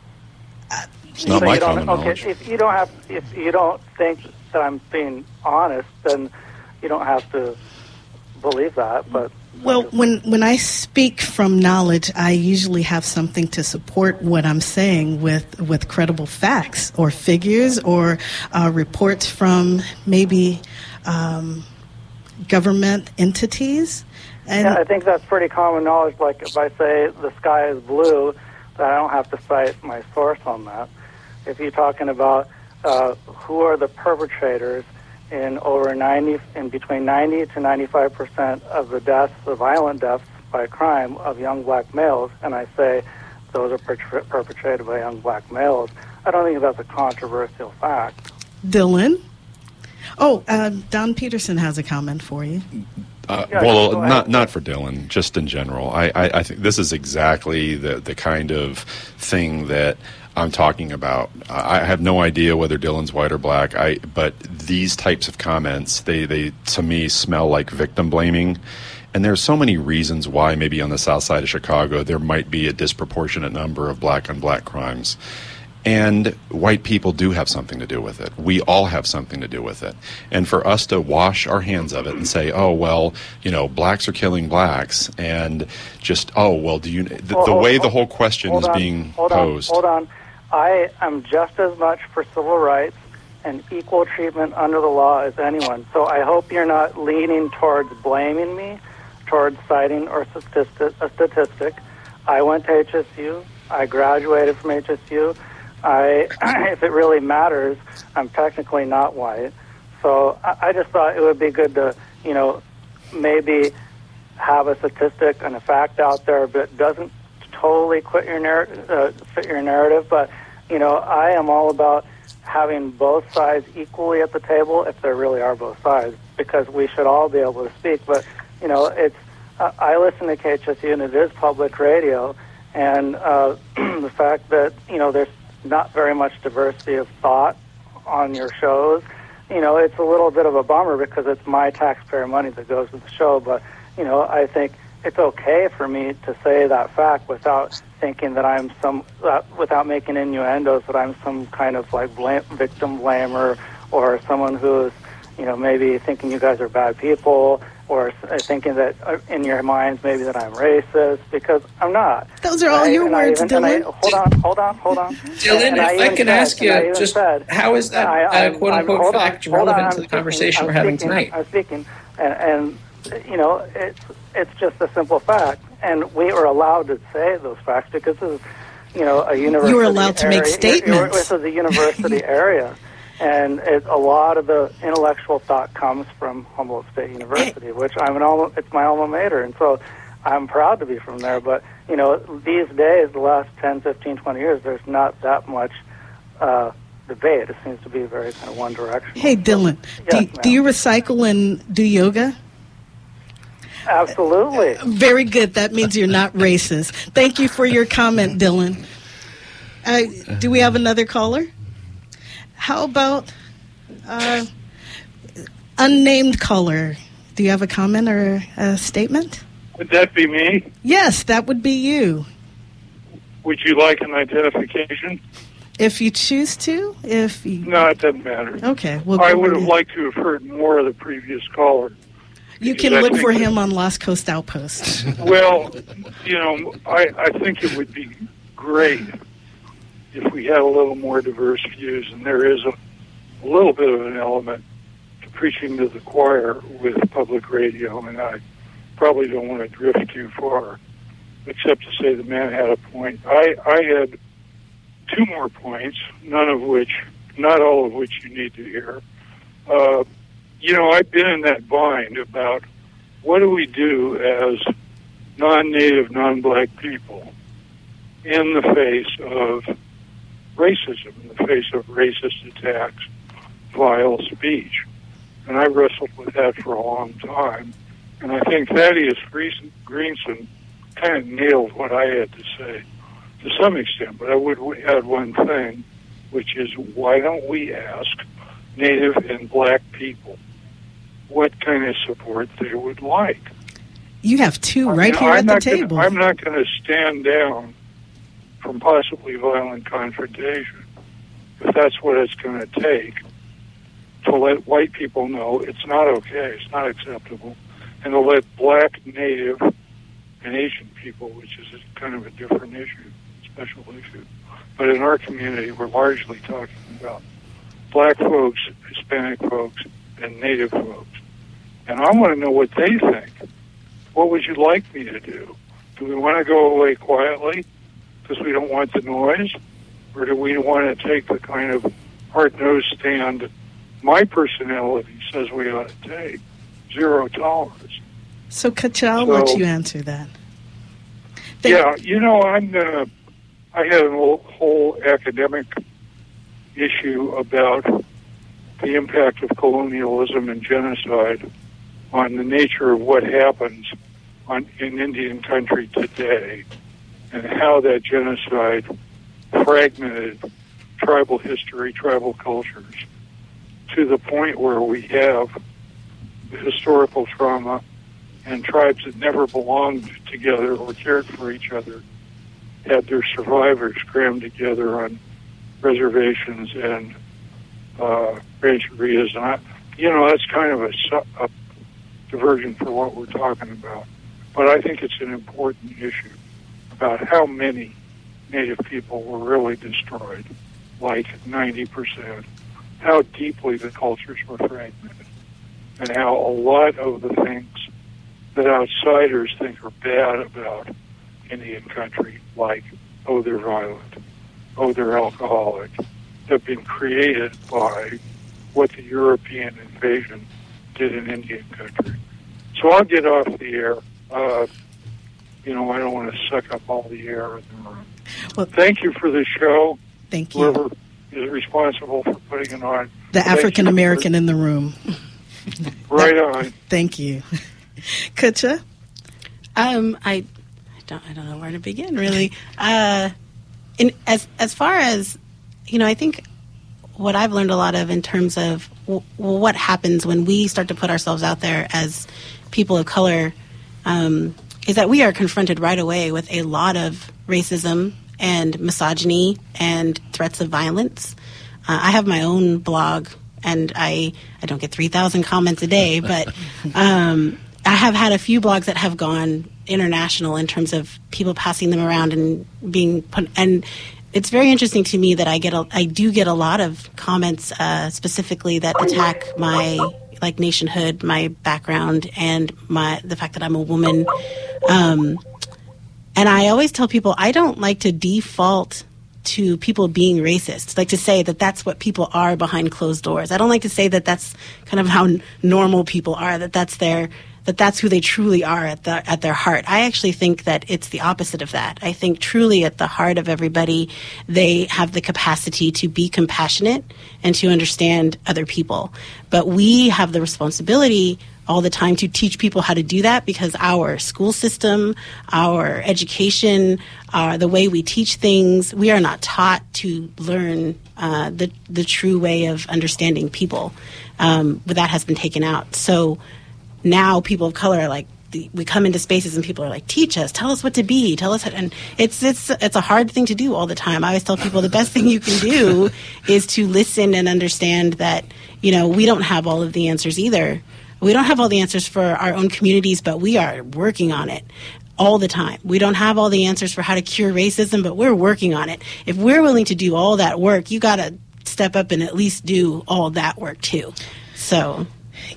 It's not my common knowledge. If you don't think that I'm being honest, then you don't have to believe that. But well, when I speak from knowledge, I usually have something to support what I'm saying with credible facts or figures or reports from maybe government entities. And yeah, I think that's pretty common knowledge. Like if I say the sky is blue, then I don't have to cite my source on that. If you're talking about who are the perpetrators in between 90 to 95% of the deaths, the violent deaths by crime of young black males, and I say those are perpetrated by young black males, I don't think that's a controversial fact. Dylan? Oh, Don Peterson has a comment for you. Well, not for Dylan, just in general. I think this is exactly the kind of thing that I'm talking about. I have no idea whether Dylan's white or black, but these types of comments, they to me smell like victim blaming. And there's so many reasons why maybe on the south side of Chicago there might be a disproportionate number of black on black crimes. And white people do have something to do with it. We all have something to do with it. And for us to wash our hands of it and say, oh, well, blacks are killing blacks, and just, oh, well, do you... The way the whole question is being posed... Hold on. I am just as much for civil rights and equal treatment under the law as anyone. So I hope you're not leaning towards blaming me, towards citing a statistic. I went to HSU. I graduated from HSU. If it really matters, I'm technically not white. So I just thought it would be good to, maybe have a statistic and a fact out there, but it doesn't totally fit your narrative. But, I am all about having both sides equally at the table, if there really are both sides, because we should all be able to speak. But it's I listen to KHSU, and it is public radio, and the fact that there's not very much diversity of thought on your shows, it's a little bit of a bummer because it's my taxpayer money that goes to the show. But I think it's okay for me to say that fact without thinking that I'm without making innuendos that I'm some kind of like victim blamer or someone who's maybe thinking you guys are bad people, or thinking that in your minds maybe that I'm racist, because I'm not. Those are all your words, Dylan. Hold on. Dylan, if I can ask you, just how is that quote-unquote fact relevant to the conversation we're having tonight? I'm speaking, and it's just a simple fact, and we are allowed to say those facts because this is, a university. You are allowed to make statements. This is a university area. And a lot of the intellectual thought comes from Humboldt State University, which it's my alma mater, and so I'm proud to be from there. But, these days, the last 10, 15, 20 years, there's not that much debate. It seems to be very kind of one direction. Hey, Dylan, do you recycle and do yoga? Absolutely. Very good. That means you're not racist. Thank you for your comment, Dylan. Do we have another caller? How about unnamed caller? Do you have a comment or a statement? Would that be me? Yes, that would be you. Would you like an identification? If you choose to. No, it doesn't matter. Okay. I would have liked to have heard more of the previous caller. You can look for him on Lost Coast Outpost. Well, I think it would be great if we had a little more diverse views, and there is a little bit of an element to preaching to the choir with public radio, and I probably don't want to drift too far, except to say the man had a point. I had two more points, not all of which you need to hear. I've been in that bind about what do we do as non-native, non-black people in the face of racism, in the face of racist attacks, vile speech. And I wrestled with that for a long time. And I think Thaddeus Greenson kind of nailed what I had to say to some extent. But I would add one thing, which is why don't we ask Native and black people what kind of support they would like? You have two here at the table. I'm not going to stand down from possibly violent confrontation if that's what it's going to take to let white people know it's not okay, it's not acceptable, and to let black, Native, and Asian people, which is kind of a different issue, special issue. But in our community, we're largely talking about black folks, Hispanic folks, and Native folks. And I want to know what they think. What would you like me to do? Do we want to go away quietly because we don't want the noise? Or do we want to take the kind of hard-nosed stand my personality says we ought to take? Zero tolerance. So, Kacha, I'll let you answer that. I had a whole academic issue about the impact of colonialism and genocide on the nature of what happens in Indian country today, and how that genocide fragmented tribal history, tribal cultures, to the point where we have the historical trauma and tribes that never belonged together or cared for each other had their survivors crammed together on reservations and rancherias. And that's kind of a diversion for what we're talking about. But I think it's an important issue about how many Native people were really destroyed, like 90%, how deeply the cultures were fragmented, and how a lot of the things that outsiders think are bad about Indian country, like, oh, they're violent, oh, they're alcoholic, have been created by what the European invasion did in Indian country. So I'll get off the air. I don't want to suck up all the air in the room. Well, thank you for the show. Thank you. Whoever is responsible for putting it on. The African American in the room. Right on. Thank you. Kutcha? I don't know where to begin, really. As far as, I think what I've learned a lot of in terms of what happens when we start to put ourselves out there as people of color is that we are confronted right away with a lot of racism and misogyny and threats of violence. I have my own blog, and I don't get 3,000 comments a day, but I have had a few blogs that have gone international in terms of people passing them around and being put, and it's very interesting to me that I do get a lot of comments specifically that attack my nationhood, my background, and the fact that I'm a woman. And I always tell people I don't like to default to people being racist, like to say that that's what people are behind closed doors. I don't like to say that that's kind of how normal people are, that that's who they truly are at their heart. I actually think that it's the opposite of that. I think truly at the heart of everybody, they have the capacity to be compassionate and to understand other people. But we have the responsibility all the time to teach people how to do that, because our school system, our education, the way we teach things, we are not taught to learn the true way of understanding people. But that has been taken out. So now people of color are we come into spaces and people are like, teach us, tell us what to be, tell us how, and it's a hard thing to do all the time. I always tell people the best thing you can do is to listen and understand that, we don't have all of the answers either. We don't have all the answers for our own communities, but we are working on it all the time. We don't have all the answers for how to cure racism, but we're working on it. If we're willing to do all that work, you got to step up and at least do all that work too. So,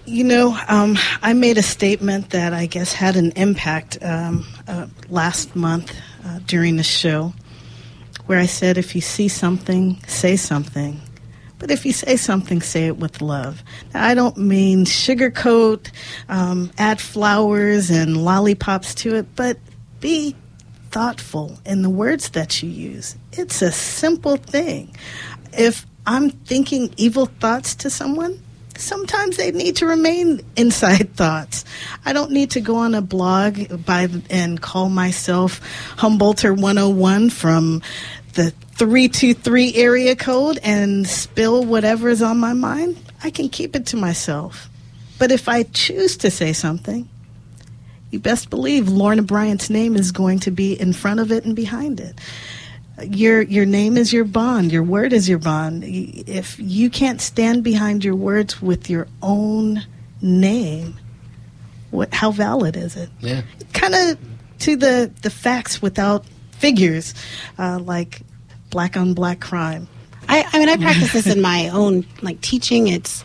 I made a statement that I guess had an impact last month during the show, where I said, if you see something, say something. But if you say something, say it with love. Now, I don't mean sugarcoat, add flowers and lollipops to it, but be thoughtful in the words that you use. It's a simple thing. If I'm thinking evil thoughts to someone, sometimes they need to remain inside thoughts. I don't need to go on a blog and call myself Humboldter 101 from the 323 area code and spill whatever's on my mind. I can keep it to myself. But if I choose to say something, you best believe Lorna Bryant's name is going to be in front of it and behind it. Your name is your bond. Your word is your bond. If you can't stand behind your words with your own name, how valid is it? Yeah. Kind of to the facts without figures, like black on black crime. I practice this in my own teaching.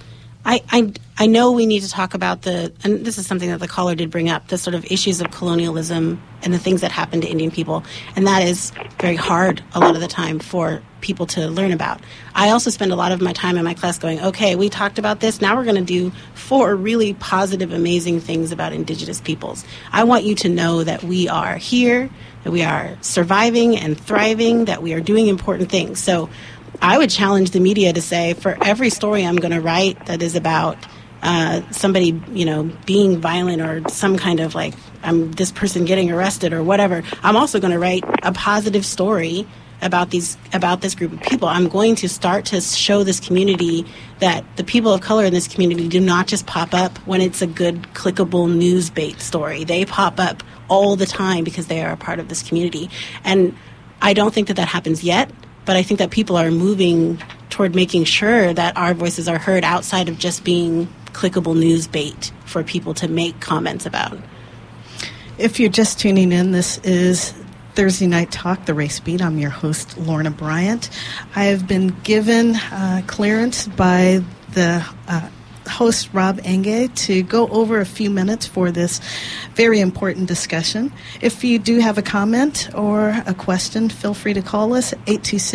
I know we need to talk about and this is something that the caller did bring up, the sort of issues of colonialism and the things that happen to Indian people. And that is very hard a lot of the time for people to learn about. I also spend a lot of my time in my class going, okay, we talked about this. Now we're going to do 4 really positive, amazing things about Indigenous peoples. I want you to know that we are here, that we are surviving and thriving, that we are doing important things. So I would challenge the media to say, for every story I'm going to write that is about somebody, being violent or some kind of this person getting arrested or whatever, I'm also going to write a positive story about this group of people. I'm going to start to show this community that the people of color in this community do not just pop up when it's a good clickable news bait story. They pop up all the time because they are a part of this community. And I don't think that happens yet, but I think that people are moving toward making sure that our voices are heard outside of just being clickable news bait for people to make comments about. If you're just tuning in, this is Thursday Night Talk, the Race Beat. I'm your host, Lorna Bryant. I have been given clearance by the host, Rob Enge, to go over a few minutes for this very important discussion. If you do have a comment or a question, feel free to call us at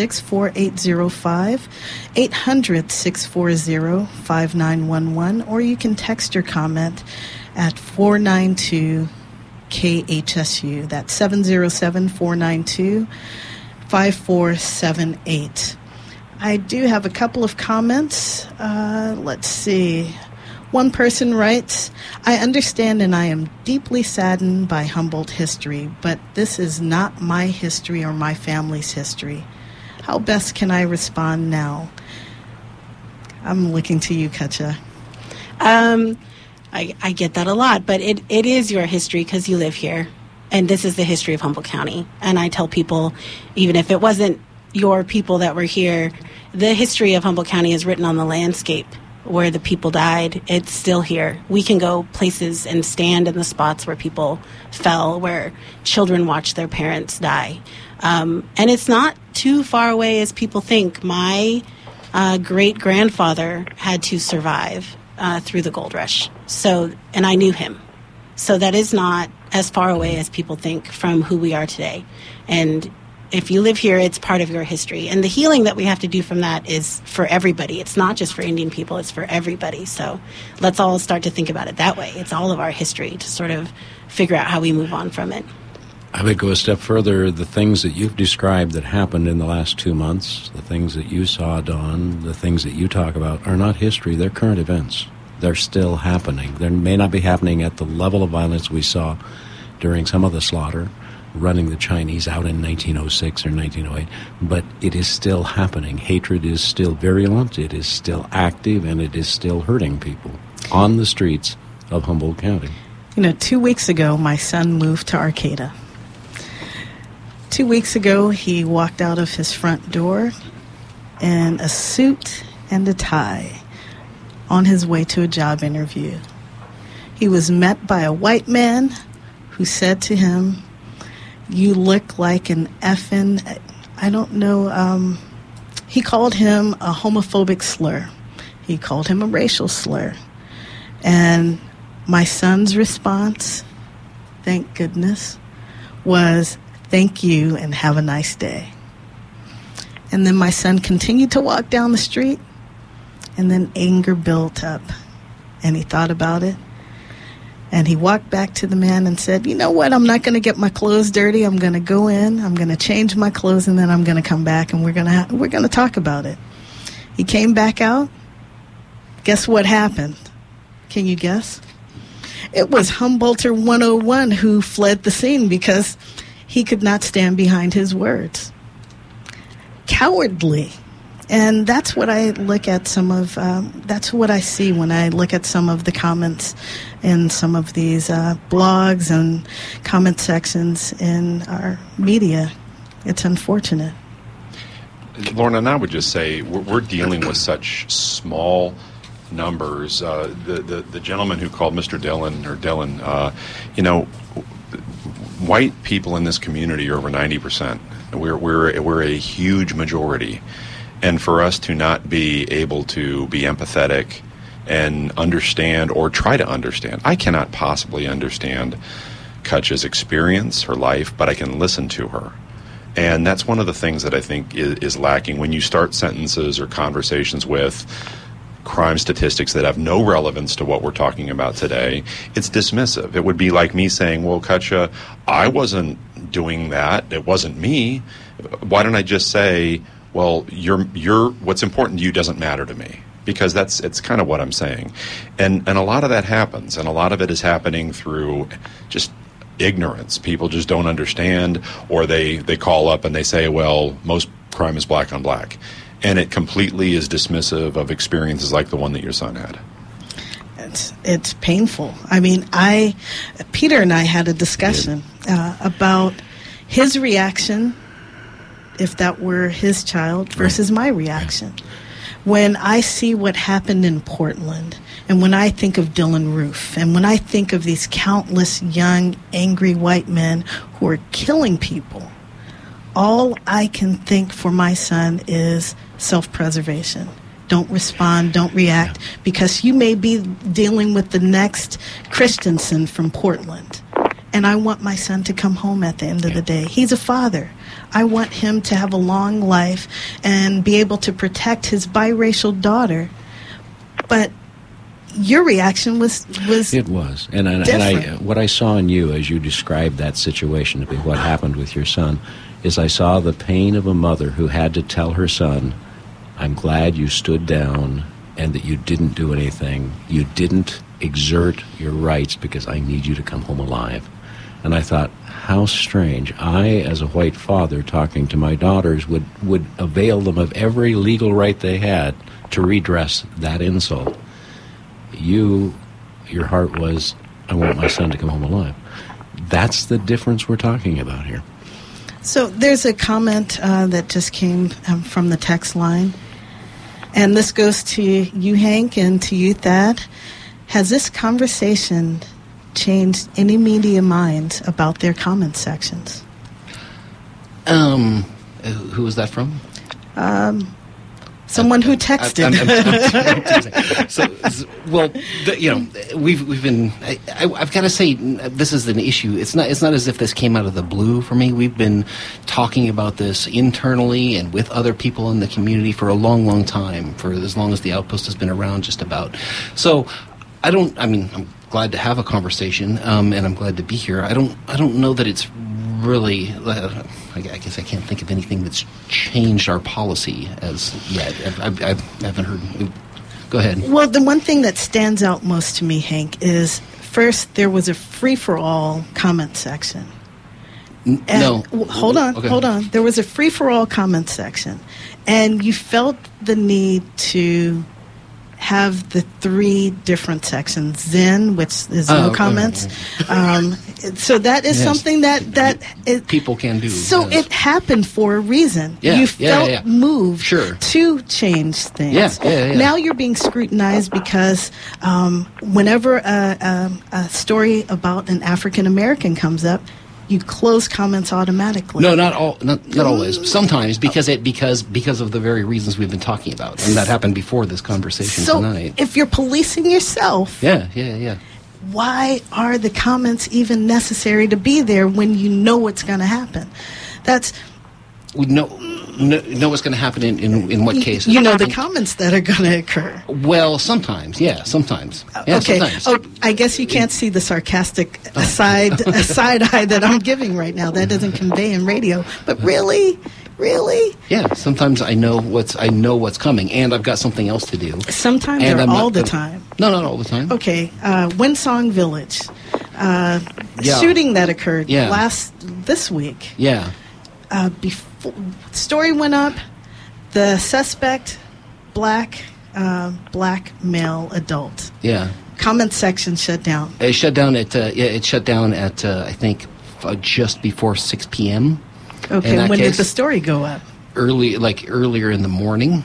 826-4805, 800-640-5911, or you can text your comment at 492-KHSU. That's 707-492-5478. I do have a couple of comments. Let's see. One person writes, I understand and I am deeply saddened by Humboldt history, but this is not my history or my family's history. How best can I respond now? I'm looking to you, Katja. I get that a lot, but it is your history because you live here. And this is the history of Humboldt County. And I tell people, even if it wasn't your people that were here, the history of Humboldt County is written on the landscape where the people died. It's still here. We can go places and stand in the spots where people fell, where children watched their parents die. And it's not too far away as people think. My great-grandfather had to survive through the gold rush. And I knew him. So that is not as far away as people think from who we are today. And if you live here, it's part of your history. And the healing that we have to do from that is for everybody. It's not just for Indian people, it's for everybody. So let's all start to think about it that way. It's all of our history to sort of figure out how we move on from it. I would go a step further. The things that you've described that happened in the last 2 months, the things that you saw, Dawn, the things that you talk about are not history. They're current events. They're still happening. They may not be happening at the level of violence we saw during some of the slaughter, running the Chinese out in 1906 or 1908, but it is still happening. Hatred is still virulent, it is still active, and it is still hurting people on the streets of Humboldt County. 2 weeks ago, my son moved to Arcata. 2 weeks ago, he walked out of his front door in a suit and a tie on his way to a job interview. He was met by a white man who said to him, "You look like an effing," I don't know, he called him a homophobic slur. He called him a racial slur. And my son's response, thank goodness, was, "Thank you and have a nice day." And then my son continued to walk down the street, and then anger built up. And he thought about it. And he walked back to the man and said, "You know what? I'm not going to get my clothes dirty. I'm going to go in, I'm going to change my clothes, and then I'm going to come back and we're going to talk about it." He came back out. Guess what happened? Can you guess? It was Humboldter 101 who fled the scene because he could not stand behind his words. Cowardly. And that's what I look at that's what I see when I look at some of the comments in some of these blogs and comment sections in our media. It's unfortunate. Lorna, and I would just say we're dealing with such small numbers. The gentleman who called Mr. Dylan, white people in this community are over 90%. We're a huge majority. And for us to not be able to be empathetic and understand or try to understand, I cannot possibly understand Katja's experience, her life, but I can listen to her. And that's one of the things that I think is lacking when you start sentences or conversations with crime statistics that have no relevance to what we're talking about today. It's dismissive. It would be like me saying, "Well, Katja, I wasn't doing that. It wasn't me." Why don't I just say, "Well, you're what's important to you doesn't matter to me," because it's kind of what I'm saying. And a lot of that happens, and a lot of it is happening through just ignorance. People just don't understand, or they call up and they say, "Well, most crime is black on black." And it completely is dismissive of experiences like the one that your son had. It's painful. I mean, Peter and I had a discussion about his reaction if that were his child versus my reaction. When I see what happened in Portland, and when I think of Dylan Roof, and when I think of these countless young, angry white men who are killing people, all I can think for my son is self-preservation. Don't respond, don't react, because you may be dealing with the next Christensen from Portland. And I want my son to come home at the end of the day. He's a father. I want him to have a long life and be able to protect his biracial daughter. But your reaction was it was. And what I saw in you as you described that situation to be what happened with your son is I saw the pain of a mother who had to tell her son, "I'm glad you stood down and that you didn't do anything. You didn't exert your rights because I need you to come home alive. And I thought, how strange. I, as a white father talking to my daughters, would avail them of every legal right they had to redress that insult. Your heart was, I want my son to come home alive. That's the difference we're talking about here. So there's a comment that just came from the text line. And this goes to you, Hank, and to you, Thad. Has this conversation changed any media minds about their comment sections? Who was that from? Someone who texted. We've been. I've got to say, this is an issue. It's not as if this came out of the blue for me. We've been talking about this internally and with other people in the community for a long, long time. For as long as the Outpost has been around, just about. So, I'm glad to have a conversation, and I'm glad to be here. I don't know that it's really. I guess I can't think of anything that's changed our policy as yet. I haven't heard. Go ahead. Well, the one thing that stands out most to me, Hank, is first there was a free-for-all comment section. No. Hold on. There was a free-for-all comment section, and you felt the need to have the 3 different sections. Zen, which is no comments. So that is something that people can do. So it happened for a reason. Yeah, you felt moved to change things. Yeah. Now you're being scrutinized because whenever a story about an African American comes up, you close comments automatically. No, not always. Sometimes because of the very reasons we've been talking about, and that happened before this conversation tonight. If you're policing yourself, yeah. Why are the comments even necessary to be there when you know what's going to happen? We know what's going to happen in what cases? You know the comments that are going to occur. Well, sometimes. Yeah, sometimes. Okay. Sometimes. Oh, I guess you can't see the sarcastic side eye that I'm giving right now. That doesn't convey in radio. But really? Yeah, sometimes I know what's coming, and I've got something else to do. Sometimes or all the time? No, not all the time. Okay. Winsong Village. Shooting that occurred this week. Yeah. Before story went up, the suspect, black male adult. Yeah. Comment section shut down. It shut down at I think just before 6 p.m. Okay. When did the story go up? Earlier in the morning.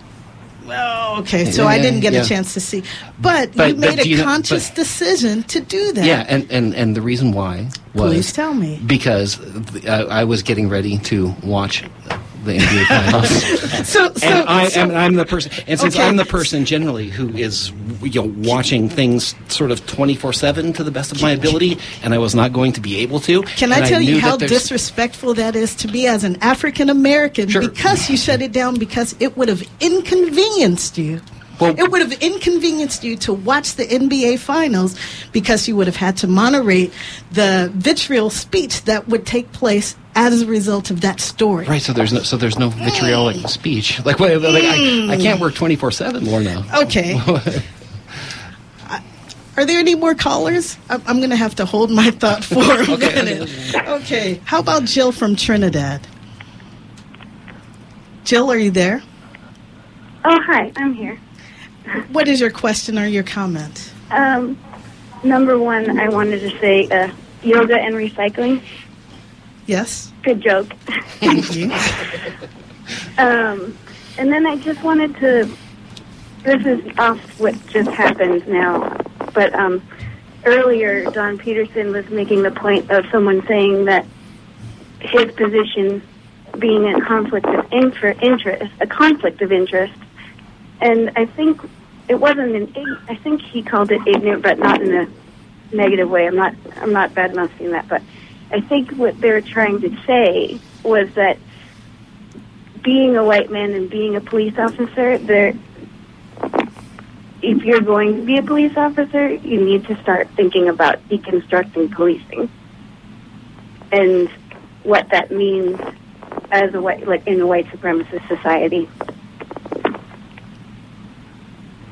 Oh, okay. So I didn't get a chance to see, but you made a conscious decision to do that. Yeah, and the reason why was, please tell me, because I was getting ready to watch the NBA finals. I'm the person, and since I'm the person generally who is watching things sort of 24/7 to the best of my ability, and I was not going to be able to. Can I tell you how disrespectful that is to me as an African American? Sure. Because you shut it down because it would have inconvenienced you. Well, it would have inconvenienced you to watch the NBA finals because you would have had to moderate the vitriol speech that would take place as a result of that story. Right. So there's no vitriolic speech. I can't work 24/7 more now. Okay. Are there any more callers? I'm going to have to hold my thought for a minute. Okay. How about Jill from Trinidad? Jill, are you there? Oh, hi. I'm here. What is your question or your comment? Number one, I wanted to say yoga and recycling. Yes. Good joke. Thank you. And then I just wanted to, this is off what just happened now, but earlier Don Peterson was making the point of someone saying that his position being a conflict of interest, and I think it wasn't I think he called it ignorant, but not in a negative way. I'm not bad-mouthing that, but I think what they're trying to say was that being a white man and being a police officer, if you're going to be a police officer, you need to start thinking about deconstructing policing and what that means as a white, in a white supremacist society.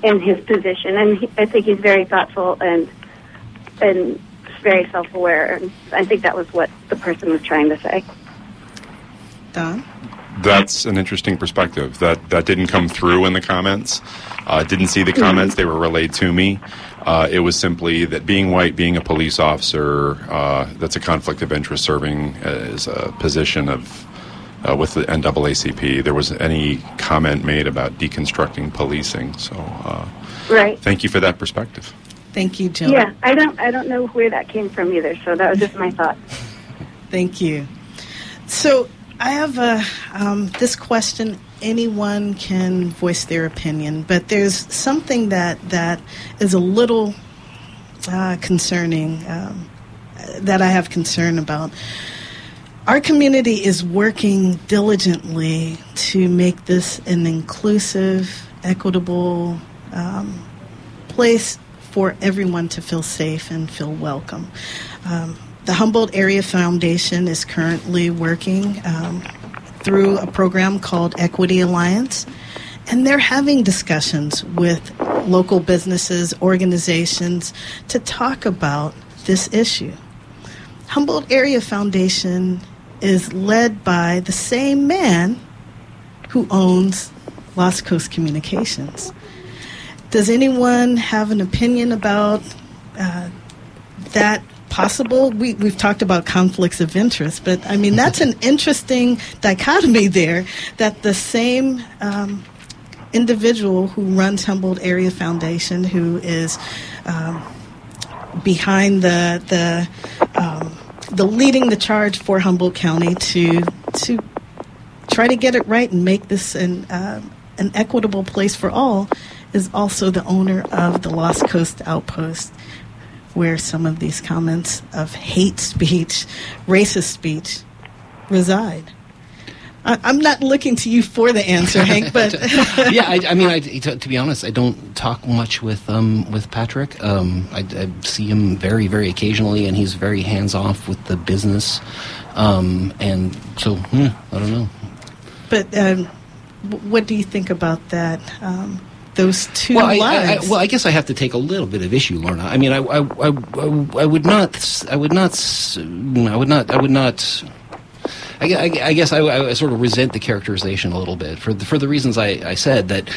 in his position, and I think he's very thoughtful and very self-aware, and I think that was what the person was trying to say. Don? That's an interesting perspective. That didn't come through in the comments. Didn't see the comments. They were relayed to me. It was simply that being white, being a police officer, that's a conflict of interest serving as a position of with the NAACP. There wasn't any comment made about deconstructing policing. So right. Thank you for that perspective. Thank you, Jill. Yeah, I don't know where that came from either, so that was just my thought. Thank you. So I have this question. Anyone can voice their opinion, but there's something that is a little concerning, that I have concern about. Our community is working diligently to make this an inclusive, equitable place for everyone to feel safe and feel welcome. The Humboldt Area Foundation is currently working through a program called Equity Alliance, and they're having discussions with local businesses, organizations, to talk about this issue. Humboldt Area Foundation is led by the same man who owns Lost Coast Communications. Does anyone have an opinion about that possible? We've talked about conflicts of interest, but I mean, that's an interesting dichotomy there, that the same individual who runs Humboldt Area Foundation, who is behind the leading the charge for Humboldt County to try to get it right and make this an equitable place for all, is also the owner of the Lost Coast Outpost, where some of these comments of hate speech, racist speech, reside. I'm not looking to you for the answer, Hank, but yeah, to be honest, I don't talk much with Patrick. I see him very, very occasionally, and he's very hands off with the business, and so I don't know. But what do you think about that? Those two lives. I guess I have to take a little bit of issue, Lorna. I mean, I would not. I guess I sort of resent the characterization a little bit for the reasons I said, that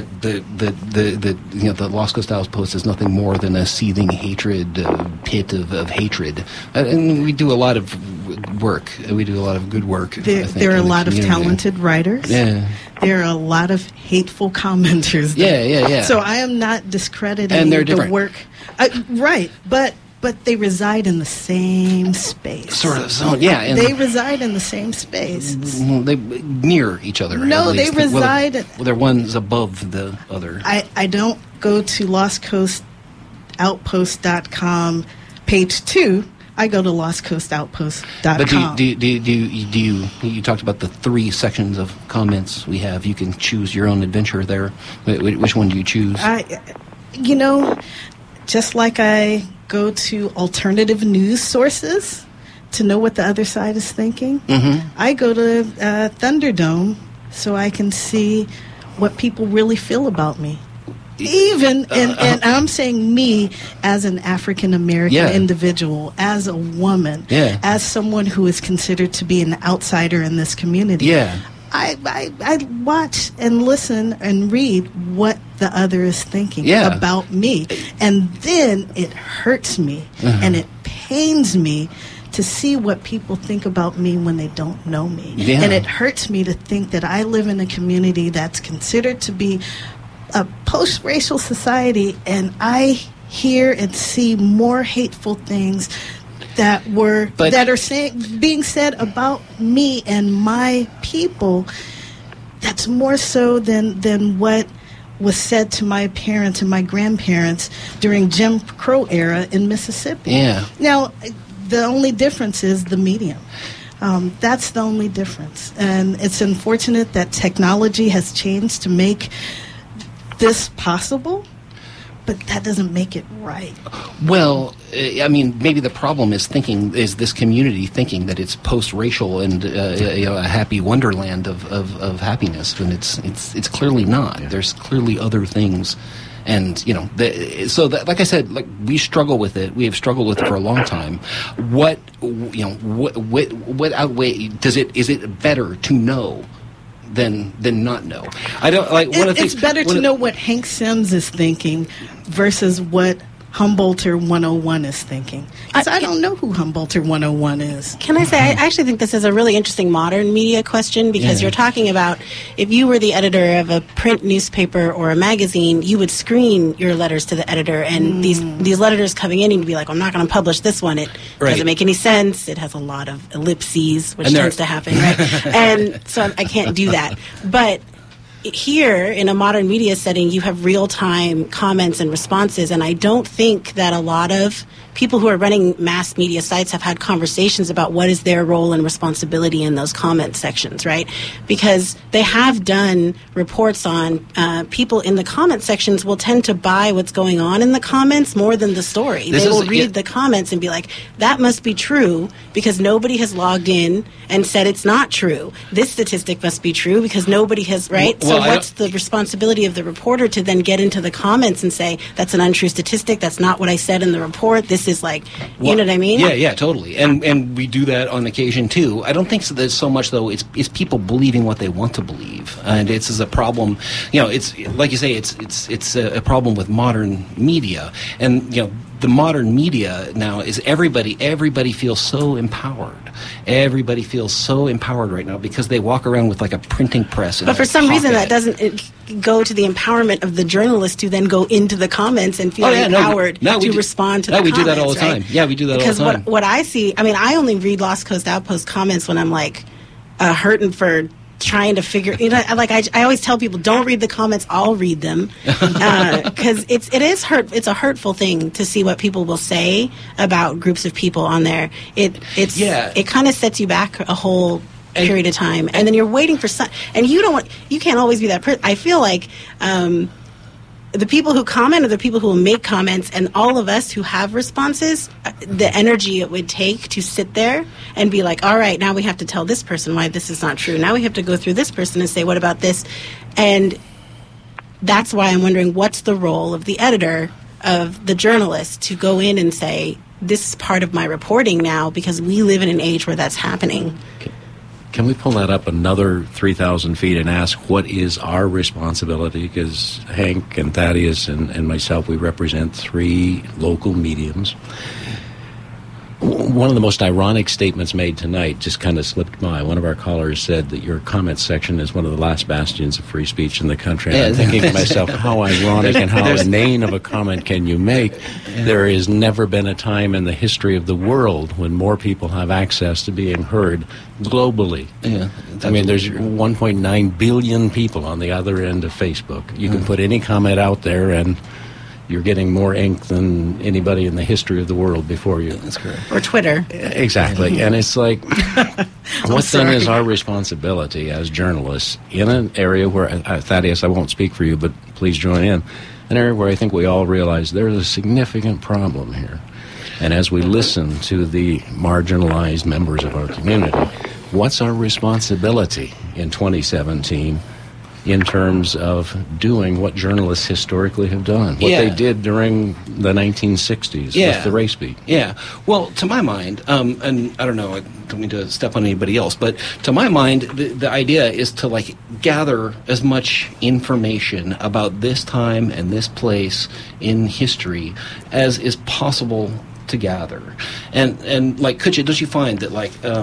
the Lost Coast Outpost is nothing more than a seething hatred pit of hatred, and we do a lot of work. We do a lot of good work. There are a lot of talented writers. Yeah. There are a lot of hateful commenters there. Yeah. So I am not discrediting and they're the different. work. Right, but they reside in the same space. Sort of zone, yeah. And they reside in the same space. They near each other. No, they reside. Well, they're one's above the other. I don't go to lostcoastoutpost.com page 2. I go to lostcoastoutpost.com. But do you talked about the 3 sections of comments we have. You can choose your own adventure there. Which one do you choose? Just like I go to alternative news sources to know what the other side is thinking, I go to Thunderdome so I can see what people really feel about me. And I'm saying me as an African American individual, as a woman, as someone who is considered to be an outsider in this community. Yeah. I watch and listen and read what the other is thinking about me. And then it hurts me and it pains me to see what people think about me when they don't know me. Yeah. And it hurts me to think that I live in a community that's considered to be a post-racial society, and I hear and see more hateful things that are being said about me and my people. That's more so than what was said to my parents and my grandparents during Jim Crow era in Mississippi. Yeah. Now, the only difference is the medium. That's the only difference, and it's unfortunate that technology has changed to make this possible, but that doesn't make it right. Well, I mean, maybe the problem is this community thinking that it's post-racial and a happy wonderland of happiness, when it's clearly not. Yeah. There's clearly other things And like I said, like we struggle with it. We have struggled with it for a long time. What outweigh? Is it better to know than not know? I don't like. It's better to know what Hank Sims is thinking versus what Humboldter 101 is thinking. I don't know who Humboldter 101 is. Can I say, I actually think this is a really interesting modern media question, because you're talking about, if you were the editor of a print newspaper or a magazine, you would screen your letters to the editor, and these letters coming in, you'd be like, I'm not going to publish this one. It doesn't make any sense. It has a lot of ellipses, which tends to happen, right? And so I can't do that. But here, in a modern media setting, you have real-time comments and responses, and I don't think that a lot of people who are running mass media sites have had conversations about what is their role and responsibility in those comment sections, right? Because they have done reports on people in the comment sections will tend to buy what's going on in the comments more than the story. They will read the comments and be like, that must be true because nobody has logged in and said it's not true. This statistic must be true because nobody has, right? So what's the responsibility of the reporter to then get into the comments and say, that's an untrue statistic, that's not what I said in the report, this is like, you know what I mean? Yeah, totally. And we do that on occasion too. I don't think so there's so much, though, it's people believing what they want to believe. And it's a problem, it's like you say, it's a problem with modern media. And, the modern media now is everybody feels so empowered. Everybody feels so empowered right now because they walk around with like a printing press. But for some reason that doesn't go to the empowerment of the journalist to then go into the comments and feel empowered to respond to the comments. We do that all the time. Yeah, we do that all the time. Because what I see, I only read Lost Coast Outpost comments when I'm like hurting for trying to figure, I always tell people, don't read the comments, I'll read them, because it's a hurtful thing to see what people will say about groups of people on there. It kind of sets you back a whole period of time, and then you're waiting for and you can't always be that person. I feel like the people who comment are the people who will make comments, and all of us who have responses, the energy it would take to sit there and be like, all right, now we have to tell this person why this is not true. Now we have to go through this person and say, what about this? And that's why I'm wondering, what's the role of the editor, of the journalist, to go in and say, this is part of my reporting now, because we live in an age where that's happening. Can we pull that up another 3,000 feet and ask what is our responsibility? Because Hank and Thaddeus and myself, we represent 3 local mediums. One of the most ironic statements made tonight just kind of slipped by. One of our callers said that your comment section is one of the last bastions of free speech in the country. And I'm thinking to myself, how ironic and how inane of a comment can you make? There has never been a time in the history of the world when more people have access to being heard globally. Yeah, there's 1.9 billion people on the other end of Facebook. You can put any comment out there and you're getting more ink than anybody in the history of the world before you. That's correct. Or Twitter. Exactly. And it's like, what then is our responsibility as journalists in an area where, Thaddeus, I won't speak for you, but please join in, an area where I think we all realize there's a significant problem here. And as we listen to the marginalized members of our community, what's our responsibility in 2017 in terms of doing what journalists historically have done, what they did during the 1960s with the race beat? Yeah. Well, to my mind, and I don't know, I don't mean to step on anybody else, but to my mind, the idea is to gather as much information about this time and this place in history as is possible to gather. And Kutcha, don't you find that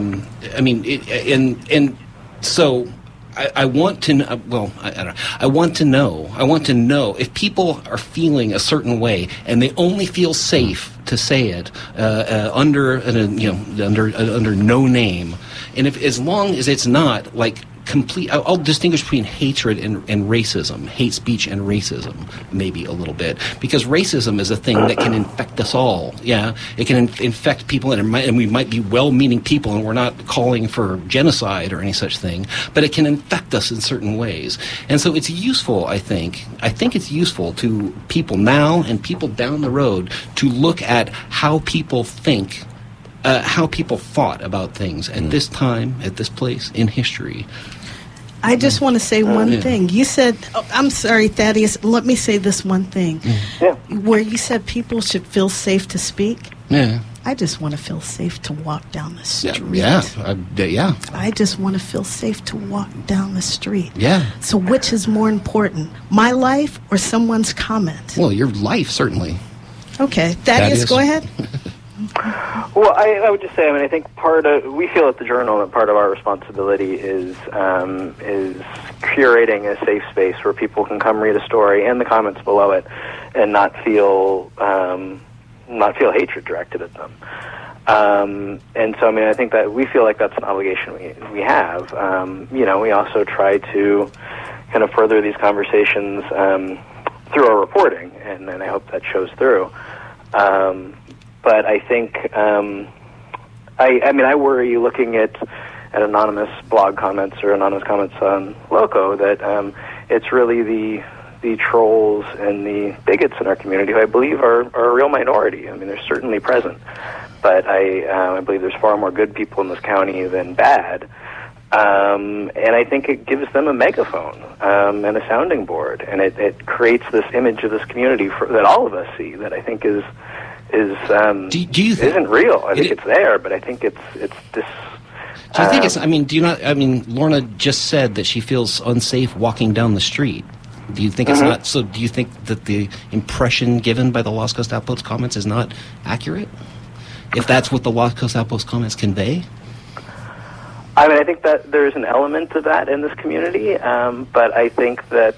so I want to know. I want to know if people are feeling a certain way, and they only feel safe to say it under no name, and as long as it's not complete. I'll distinguish between hatred and racism, hate speech and racism, maybe a little bit, because racism is a thing that can infect us all. Yeah, it can infect people, and we might be well-meaning people, and we're not calling for genocide or any such thing, but it can infect us in certain ways. And so it's useful, I think it's useful to people now and people down the road to look at how people think, how people thought about things at this time, at this place in history. I just want to say one thing. You said, I'm sorry, Thaddeus, let me say this one thing. Yeah. Where you said people should feel safe to speak. Yeah. I just want to feel safe to walk down the street. Yeah. I just want to feel safe to walk down the street. Yeah. So which is more important, my life or someone's comment? Well, your life, certainly. Okay. Thaddeus, go ahead. Well, I would just say, I think we feel at the Journal that part of our responsibility is curating a safe space where people can come read a story and the comments below it and not feel hatred directed at them. And so, I think that we feel like that's an obligation we have. We also try to kind of further these conversations through our reporting, and I hope that shows through. But I think, I worry looking at anonymous blog comments or anonymous comments on Loco that it's really the trolls and the bigots in our community who I believe are a real minority. They're certainly present, but I believe there's far more good people in this county than bad. And I think it gives them a megaphone and a sounding board, and it creates this image of this community that all of us see that I think is do you think, isn't real. I think it's there, but I think it's this. Do you think it's? Do you not? Lorna just said that she feels unsafe walking down the street. Do you think it's not? So, do you think that the impression given by the Lost Coast Outpost comments is not accurate? If that's what the Lost Coast Outpost comments convey. I think that there's an element of that in this community, but I think that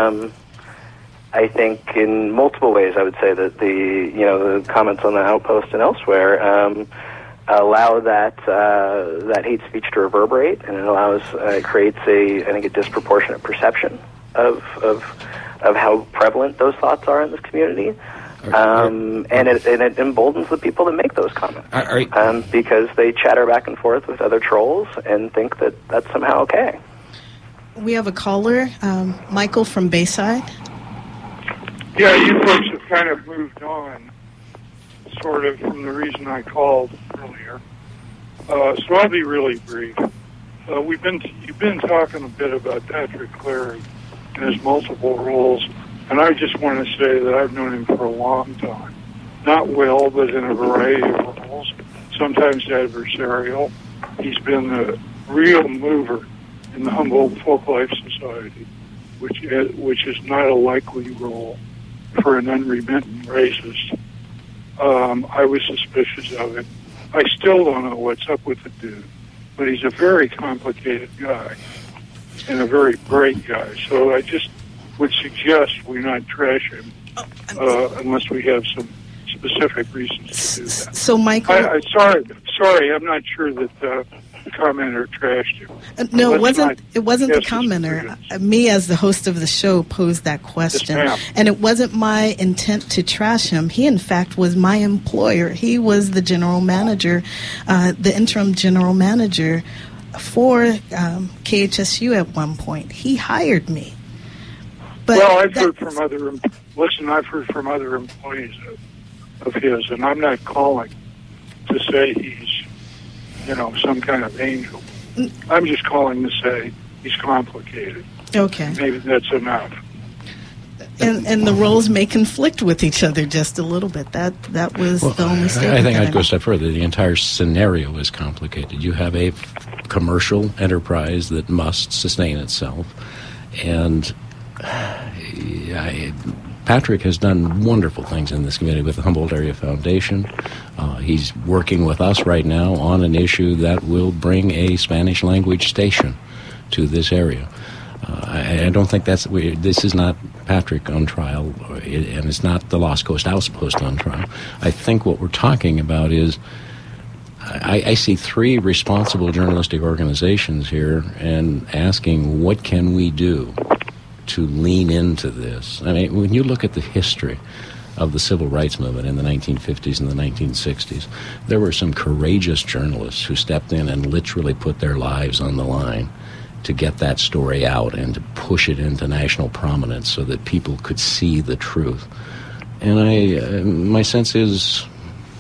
I think in multiple ways I would say that the comments on the Outpost and elsewhere allow that hate speech to reverberate, and it creates a disproportionate perception of how prevalent those thoughts are in this community. And it emboldens the people that make those comments because they chatter back and forth with other trolls and think that that's somehow okay. We have a caller, Michael from Bayside. Yeah, you folks have kind of moved on, sort of, from the reason I called earlier. So I'll be really brief. You've been talking a bit about Patrick Cleary and his multiple roles. And I just want to say that I've known him for a long time. Not well, but in a variety of roles, sometimes adversarial. He's been the real mover in the Humboldt Folklife Society, which is not a likely role for an unremittent racist. I was suspicious of it. I still don't know what's up with the dude, but he's a very complicated guy and a very bright guy. So I just would suggest we not trash him unless we have some specific reasons to do that. So, Michael, sorry, I'm not sure that the commenter trashed him. No, it wasn't the commenter. Me, as the host of the show, posed that question, and it wasn't my intent to trash him. He, in fact, was my employer. He was the general manager, the interim general manager for KHSU at one point. He hired me. But I've heard from other employees of his, and I'm not calling to say he's, some kind of angel. I'm just calling to say he's complicated. Okay. Maybe that's enough. And the roles may conflict with each other just a little bit. That was the only statement. I think I'd go a step further. The entire scenario is complicated. You have a commercial enterprise that must sustain itself, and Patrick has done wonderful things in this community with the Humboldt Area Foundation. He's working with us right now on an issue that will bring a Spanish language station to this area. I don't think this is not Patrick on trial, and it's not the Lost Coast Outpost on trial. I think what we're talking about is I see three responsible journalistic organizations here and asking, what can we do to lean into this? When you look at the history of the civil rights movement in the 1950s and the 1960s, there were some courageous journalists who stepped in and literally put their lives on the line to get that story out and to push it into national prominence so that people could see the truth. And my sense is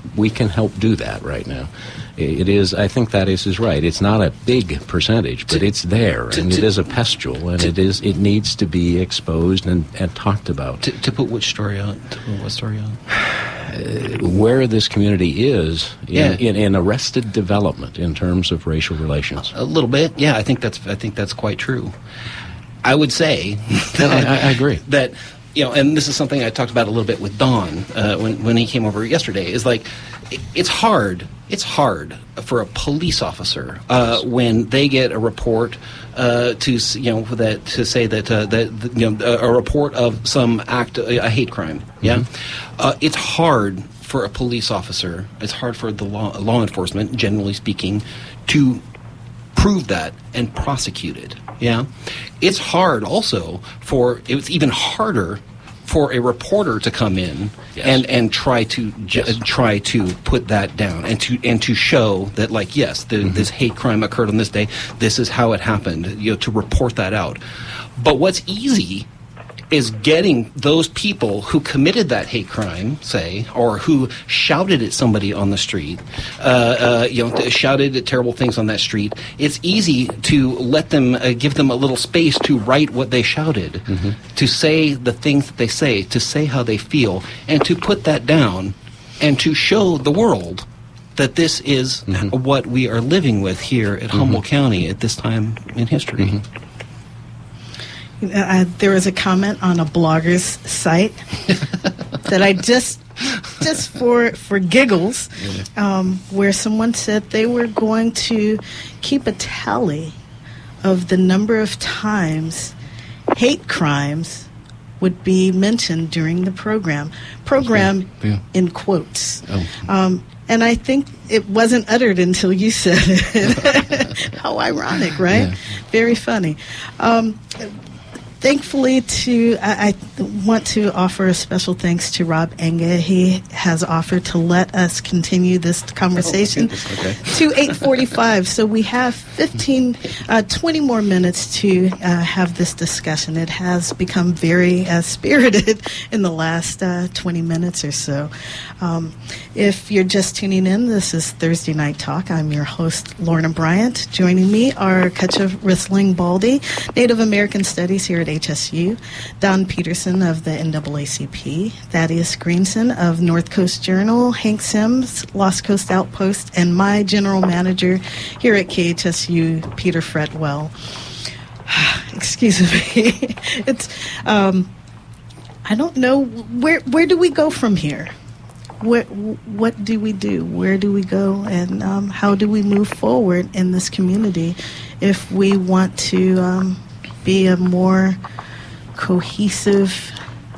we can help do that right now. It is. I think Thaddeus is right. It's not a big percentage, but it's there, and it is a pustule, and it needs to be exposed and talked about. To put which story on? To put what story on? Where this community is in arrested development in terms of racial relations. A little bit, yeah. I think that's quite true. I would say, I agree that. And this is something I talked about a little bit with Don when he came over yesterday. Is like, it's hard. It's hard for a police officer when they get a report to say that a report of some act, a hate crime. Yeah, it's hard for a police officer. It's hard for the law enforcement, generally speaking, to prove that and prosecute it. Yeah, it's hard also it's even harder for a reporter to come in and try to put that down and to show that, like, yes, this hate crime occurred on this day. This is how it happened. To report that out. But what's easy is getting those people who committed that hate crime, say, or who shouted at somebody on the street, shouted terrible things on that street. It's easy to let them, give them a little space to write what they shouted, to say the things that they say, to say how they feel, and to put that down, and to show the world that this is what we are living with here at Humboldt County at this time in history. There was a comment on a blogger's site that I just for giggles, where someone said they were going to keep a tally of the number of times hate crimes would be mentioned during the program in quotes. And I think it wasn't uttered until you said it. How ironic, right? Yeah. Very funny. Thankfully, I want to offer a special thanks to Rob Enga. He has offered to let us continue this conversation to 8:45. So we have 20 more minutes to have this discussion. It has become very spirited in the last 20 minutes or so. If you're just tuning in, this is Thursday Night Talk. I'm your host, Lorna Bryant. Joining me are Cutcha Risling-Baldy, Native American Studies here at HSU, Don Peterson of the NAACP, Thaddeus Greenson of North Coast Journal, Hank Sims, Lost Coast Outpost, and my general manager here at KHSU, Peter Fretwell. Excuse me. It's I don't know where do we go from here? What do we do? Where do we go? And how do we move forward in this community if we want to be a more cohesive,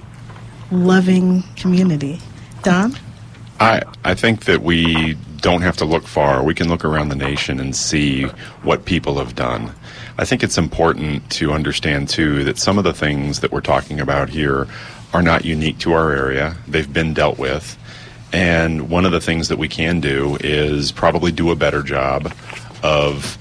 loving community? Don? I think that we don't have to look far. We can look around the nation and see what people have done. I think it's important to understand, too, that some of the things that we're talking about here are not unique to our area. They've been dealt with. And one of the things that we can do is probably do a better job of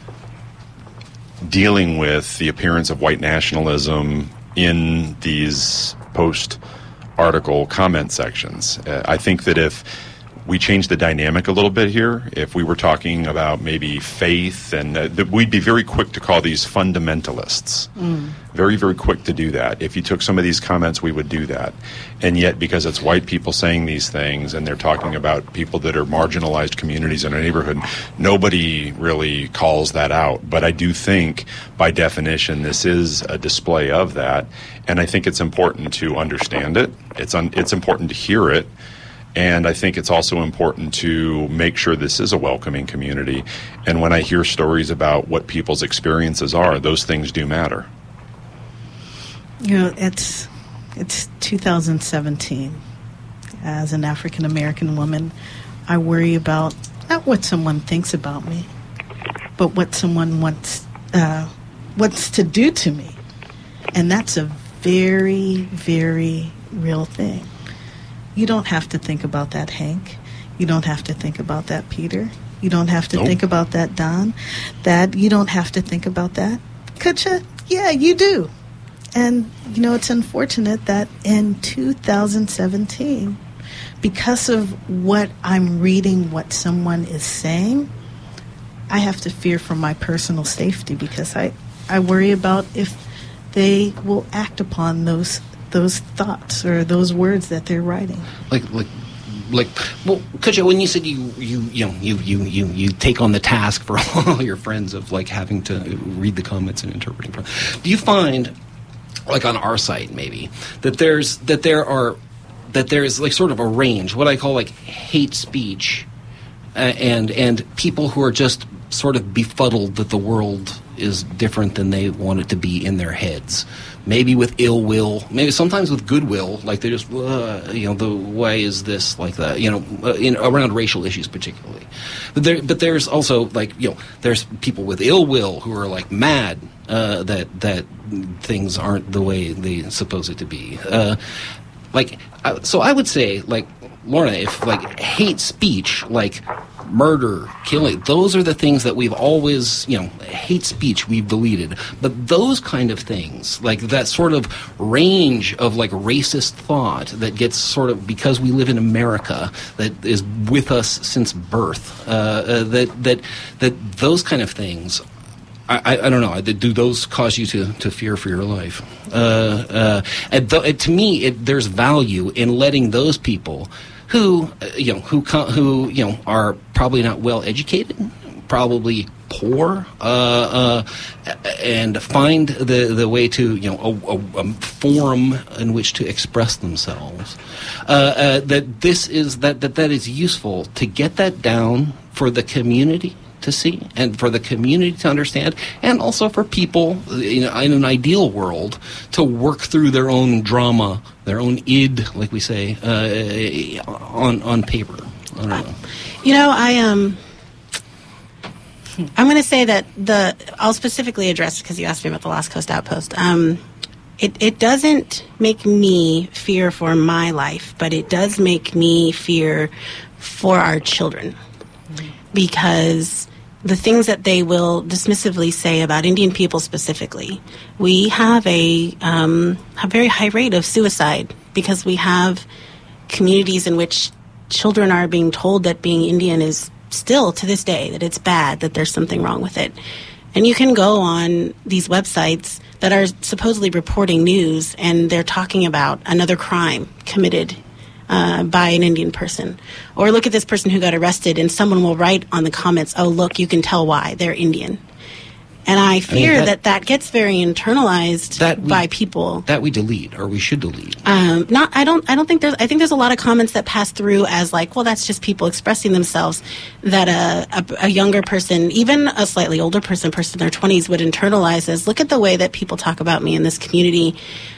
dealing with the appearance of white nationalism in these post-article comment sections. I think that if we change the dynamic a little bit here, if we were talking about maybe faith, and we'd be very quick to call these fundamentalists. Very, very quick to do that. If you took some of these comments, we would do that. And yet, because it's white people saying these things, and they're talking about people that are marginalized communities in our neighborhood, nobody really calls that out. But I do think, by definition, this is a display of that. And I think it's important to understand it. It's important to hear it. And I think it's also important to make sure this is a welcoming community. And when I hear stories about what people's experiences are, those things do matter. You know, it's 2017. As an African American woman, I worry about not what someone thinks about me, but what someone wants to do to me. And that's a very, very real thing. You don't have to think about that, Hank. You don't have to think about that, Peter. You don't have to think about that, Don. That you don't have to think about that. Cutcha? Yeah, you do. And, you know, it's unfortunate that in 2017, because of what I'm reading, what someone is saying, I have to fear for my personal safety because I worry about if they will act upon those thoughts or those words that they're writing. Well, Katja, when you said you take on the task for all your friends of like having to read the comments and interpreting from, do you find, like on our site maybe, that there's like sort of a range, what I call like hate speech, and people who are just sort of befuddled that the world is different than they want it to be in their heads, maybe with ill will, maybe sometimes with goodwill, like they just the way is this like that, around racial issues particularly, but there's also like there's people with ill will who are like mad that things aren't the way they suppose it to be, so I would say, like, Lorna, if like hate speech, like murder, killing, those are the things that we've always, hate speech we've deleted. But those kind of things, like that sort of range of like racist thought that gets sort of, because we live in America, that is with us since birth, that those kind of things, I don't know. Do those cause you to fear for your life? To me, there's value in letting those people who are probably not well educated, probably poor, and find the way to a forum in which to express themselves. That is useful to get that down for the community to see and for the community to understand, and also for people in an ideal world to work through their own drama, their own id, like we say, on paper. I don't know. I'm going to say that I'll specifically address, because you asked me about the Lost Coast Outpost. It doesn't make me fear for my life, but it does make me fear for our children, because the things that they will dismissively say about Indian people specifically, we have a very high rate of suicide because we have communities in which children are being told that being Indian is still, to this day, that it's bad, that there's something wrong with it. And you can go on these websites that are supposedly reporting news, and they're talking about another crime committed by an Indian person. Or look at this person who got arrested, and someone will write on the comments, oh, look, you can tell why, they're Indian. And I fear that gets very internalized by people. That we delete, or we should delete. I think there's a lot of comments that pass through as like, well, that's just people expressing themselves, that a younger person, even a slightly older person in their 20s would internalize as, look at the way that people talk about me in this community.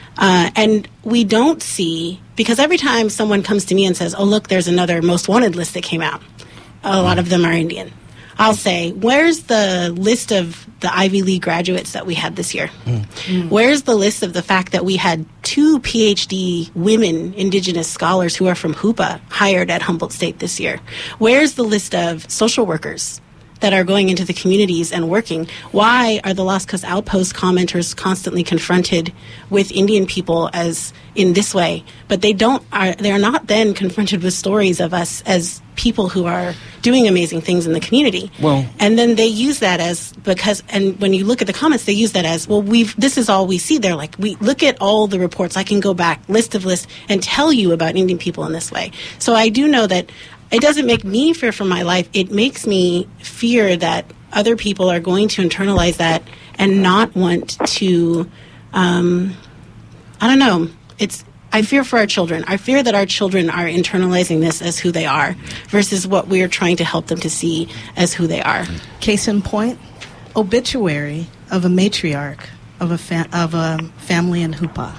And we don't see, because every time someone comes to me and says, oh, look, there's another most wanted list that came out, a lot of them are Indian. I'll say, where's the list of the Ivy League graduates that we had this year? Where's the list of the fact that we had 2 PhD women Indigenous scholars who are from Hoopa hired at Humboldt State this year? Where's the list of social workers that are going into the communities and working? Why are the Lost Coast Outpost commenters constantly confronted with Indian people as in this way, but they are not then confronted with stories of us as people who are doing amazing things in the community? Well, and then they use that as, and when you look at the comments, they use that as, well, this is all we see. They're like, we look at all the reports. I can go back list of lists and tell you about Indian people in this way. So I do know that it doesn't make me fear for my life. It makes me fear that other people are going to internalize that and not want to, I don't know. I fear for our children. I fear that our children are internalizing this as who they are versus what we are trying to help them to see as who they are. Case in point, obituary of a matriarch of a family in Hoopa.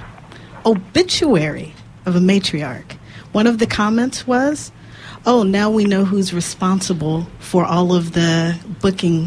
Obituary of a matriarch. One of the comments was, oh, now we know who's responsible for all of the booking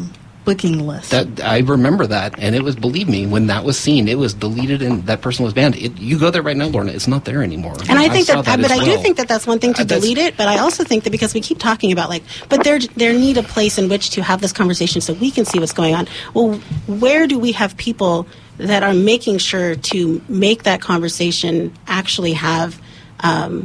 lists. That I remember that, and it was, believe me, when that was seen, it was deleted and that person was banned. You go there right now, Lorna, it's not there anymore. And I think I do think that that's one thing to delete it, but I also think that because we keep talking about but there need a place in which to have this conversation so we can see what's going on. Well, where do we have people that are making sure to make that conversation actually have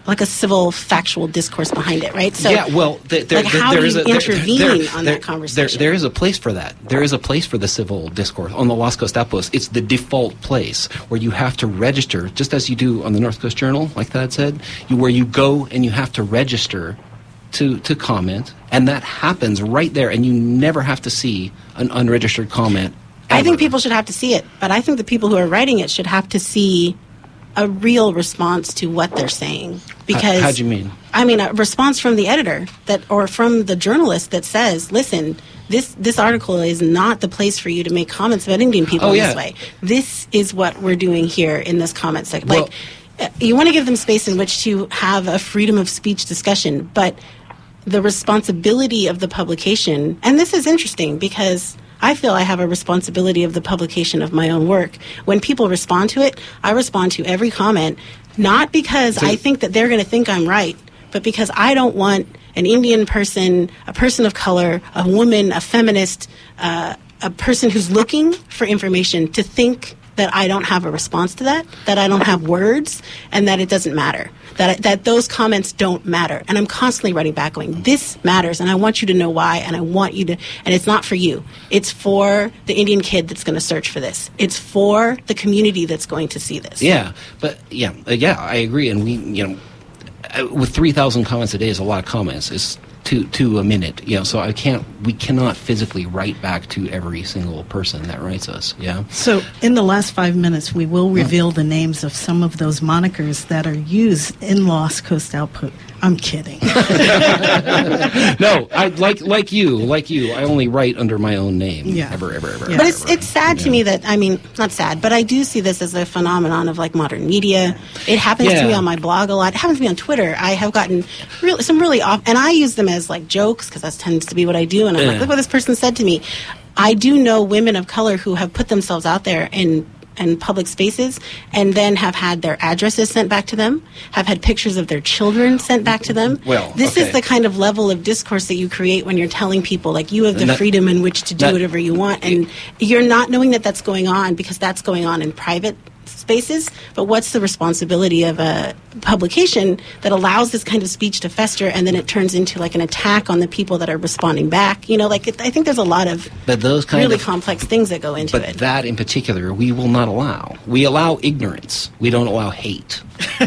like a civil factual discourse behind it, right? So yeah, well, how do you intervene on that conversation? There is a place for that. There is a place for the civil discourse. On the Lost Coast Outpost, it's the default place where you have to register, just as you do on the North Coast Journal, like Thad said, where you go and you have to register to comment, and that happens right there, and you never have to see an unregistered comment. I think people should have to see it, but I think the people who are writing it should have to see a real response to what they're saying. Because how do you mean? I mean a response from the editor or from the journalist that says, "Listen, this article is not the place for you to make comments about Indian people this way. This is what we're doing here in this comment section." Well, you want to give them space in which to have a freedom of speech discussion, but the responsibility of the publication, and this is interesting because I feel I have a responsibility of the publication of my own work. When people respond to it, I respond to every comment, not because I think that they're going to think I'm right, but because I don't want an Indian person, a person of color, a woman, a feminist, a person who's looking for information to think that I don't have a response to that I don't have words, and that it doesn't matter. That those comments don't matter. And I'm constantly writing back going, this matters, and I want you to know why, and I want you to, and it's not for you. It's for the Indian kid that's going to search for this. It's for the community that's going to see this. Yeah, but I agree. And we, with 3,000 comments a day is a lot of comments. It's to a minute, so we cannot physically write back to every single person that writes us. Yeah. So in the last 5 minutes, we will reveal the names of some of those monikers that are used in Lost Coast Outpost. I'm kidding. No, I like you. I only write under my own name. Yeah. Ever. Yeah. But it's sad to me that, not sad, but I do see this as a phenomenon of modern media. It happens to me on my blog a lot. It happens to me on Twitter. I have gotten some really off, and I use them as jokes because that tends to be what I do. And I'm like, look what this person said to me. I do know women of color who have put themselves out there in public spaces and then have had their addresses sent back to them, have had pictures of their children sent back to them. Well, this is the kind of level of discourse that you create when you're telling people you have the freedom in which to do whatever you want, and you're not knowing that that's going on because that's going on in private spaces. But what's the responsibility of a publication that allows this kind of speech to fester, and then it turns into an attack on the people that are responding back? I think there's a lot of complex things that go into it. But that in particular, we will not allow. We allow ignorance. We don't allow hate.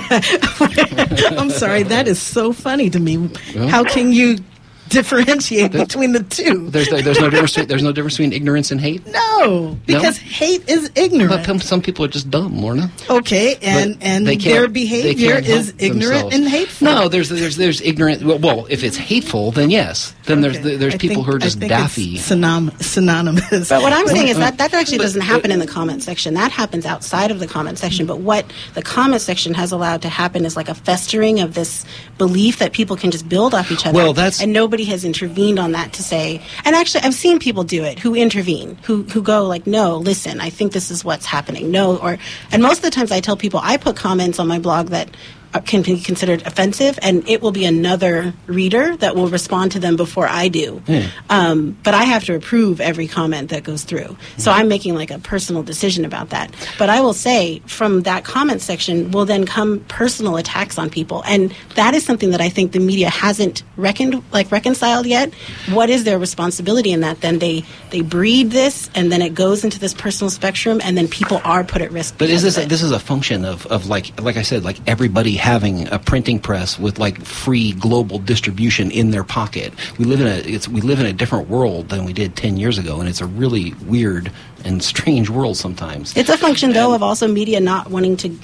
I'm sorry, that is so funny to me. Well, how can you differentiate between the two? There's no difference. There's no difference between ignorance and hate. No, because hate is ignorant. Well, some people are just dumb, Lorna. Okay, and their behavior is ignorant and hateful. No, there's ignorant. Well, if it's hateful, then yes. Then there's people who are just daffy. It's synonymous. But what I'm saying is that actually doesn't happen in the comment section. That happens outside of the comment section. But what the comment section has allowed to happen is a festering of this belief that people can just build off each other. Well, and nobody has intervened on that to say, and actually I've seen people do it who intervene, who go no, listen, I think this is what's happening. And most of the times I tell people I put comments on my blog that can be considered offensive, and it will be another reader that will respond to them before I do. But I have to approve every comment that goes through. So I'm making a personal decision about that. But I will say from that comment section will then come personal attacks on people. And that is something that I think the media hasn't reconciled yet. What is their responsibility in that? Then they breed this, and then it goes into this personal spectrum, and then people are put at risk. But this is a function of like I said, everybody having a printing press with free global distribution in their pocket. We live in a different world than we did 10 years ago, and it's a really weird and strange world sometimes. It's a function though of also media not wanting to.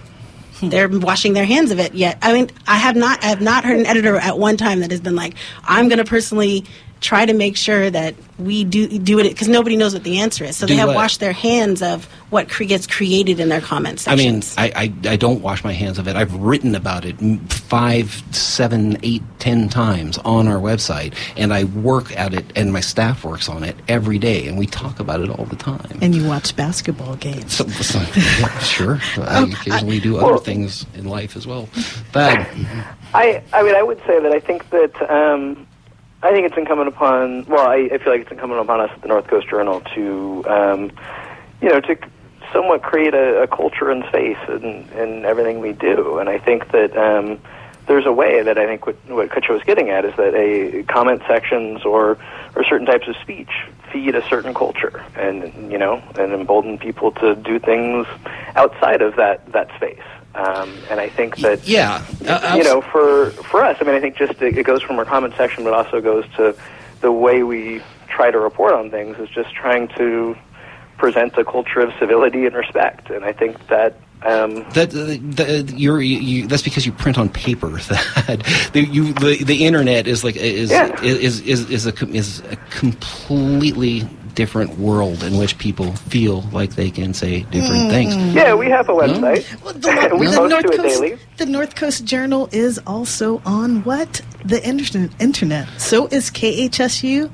They're washing their hands of it yet. I mean, I have not heard an editor at one time that has been I'm going to personally try to make sure that we do it, because nobody knows what the answer is. So they have washed their hands of what gets created in their comment sections. I don't wash my hands of it. I've written about it 5, 7, 8, 10 times on our website, and I work at it, and my staff works on it every day, and we talk about it all the time. And you watch basketball games. Yeah, sure. I occasionally do other things in life as well. But I would say that I think that I think it's incumbent upon, I feel like it's incumbent upon us at the North Coast Journal to, to somewhat create a culture and space in everything we do. And I think that there's a way that I think what Kutcha was getting at is that a comment sections or certain types of speech feed a certain culture, and embolden people to do things outside of that space. And I think that for us, I mean, I think just it goes from our comment section, but also goes to the way we try to report on things is just trying to present a culture of civility and respect. And I think that that's because you print on paper. That the internet is a completely different world in which people feel like they can say different things. Yeah, we have a website. Well, we post to it daily. The North Coast Journal is also on what? The internet. So is KHSU.org.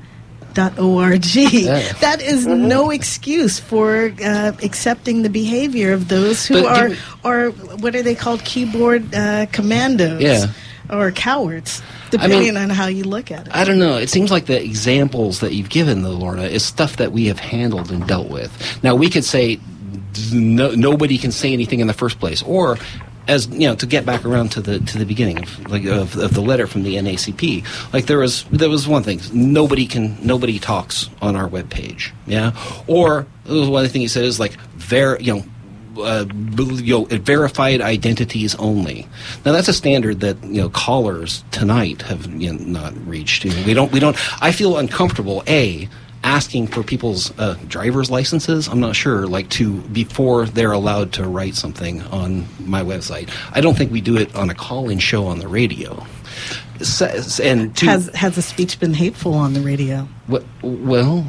That is no excuse for accepting the behavior of those who are what are they called? Keyboard commandos or cowards. Depending on how you look at it. I don't know. It seems like the examples that you've given, though, Lorna, is stuff that we have handled and dealt with. Now, we could say nobody can say anything in the first place, or as to get back around to the beginning of the letter from the NACP. Like there was one thing: nobody talks on our webpage, Or one thing he said is like verified identities only. Now that's a standard that callers tonight have not reached. We don't. I feel uncomfortable asking for people's driver's licenses. I'm not sure before they're allowed to write something on my website. I don't think we do it on a call-in show on the radio. Has the speech been hateful on the radio? No,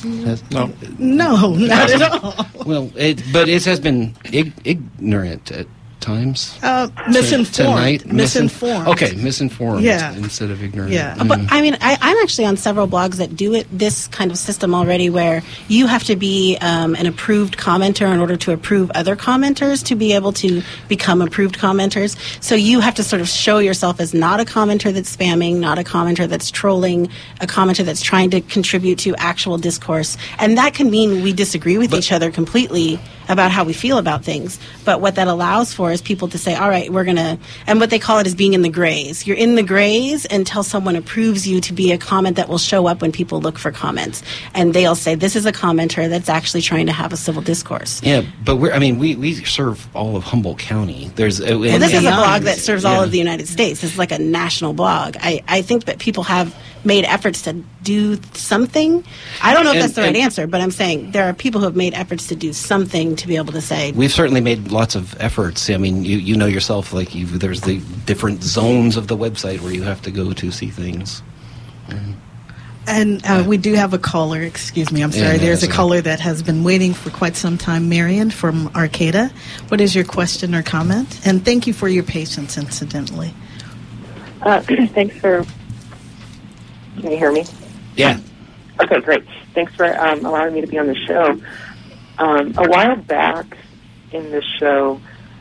not at all. Well, but it has been ignorant at times. Misinformed. Misinformed. Okay, misinformed instead of ignorant. Yeah. But I mean, I'm actually on several blogs that do this kind of system already, where you have to be an approved commenter in order to approve other commenters to be able to become approved commenters. So you have to sort of show yourself as not a commenter that's spamming, not a commenter that's trolling, a commenter that's trying to contribute to actual discourse. And that can mean we disagree with each other completely about how we feel about things. But what that allows for is people to say, all right, we're going to, and what they call it is being in the grays. You're in the grays until someone approves you to be a comment that will show up when people look for comments. And they'll say, this is a commenter that's actually trying to have a civil discourse. Yeah, but we serve all of Humboldt County. This is a blog that serves all of the United States. It's like a national blog. I think that people have made efforts to do something. I don't know if that's the right answer, but I'm saying there are people who have made efforts to do something to be able to say. We've certainly made lots of efforts. I mean, you know yourself, there's the different zones of the website where you have to go to see things. And we do have a caller. Excuse me. I'm sorry. There's a caller that has been waiting for quite some time. Marion from Arcata. What is your question or comment? And thank you for your patience, incidentally. Thanks for... Can you hear me? Yeah. Okay, great. Thanks for allowing me to be on the show. A while back in the show,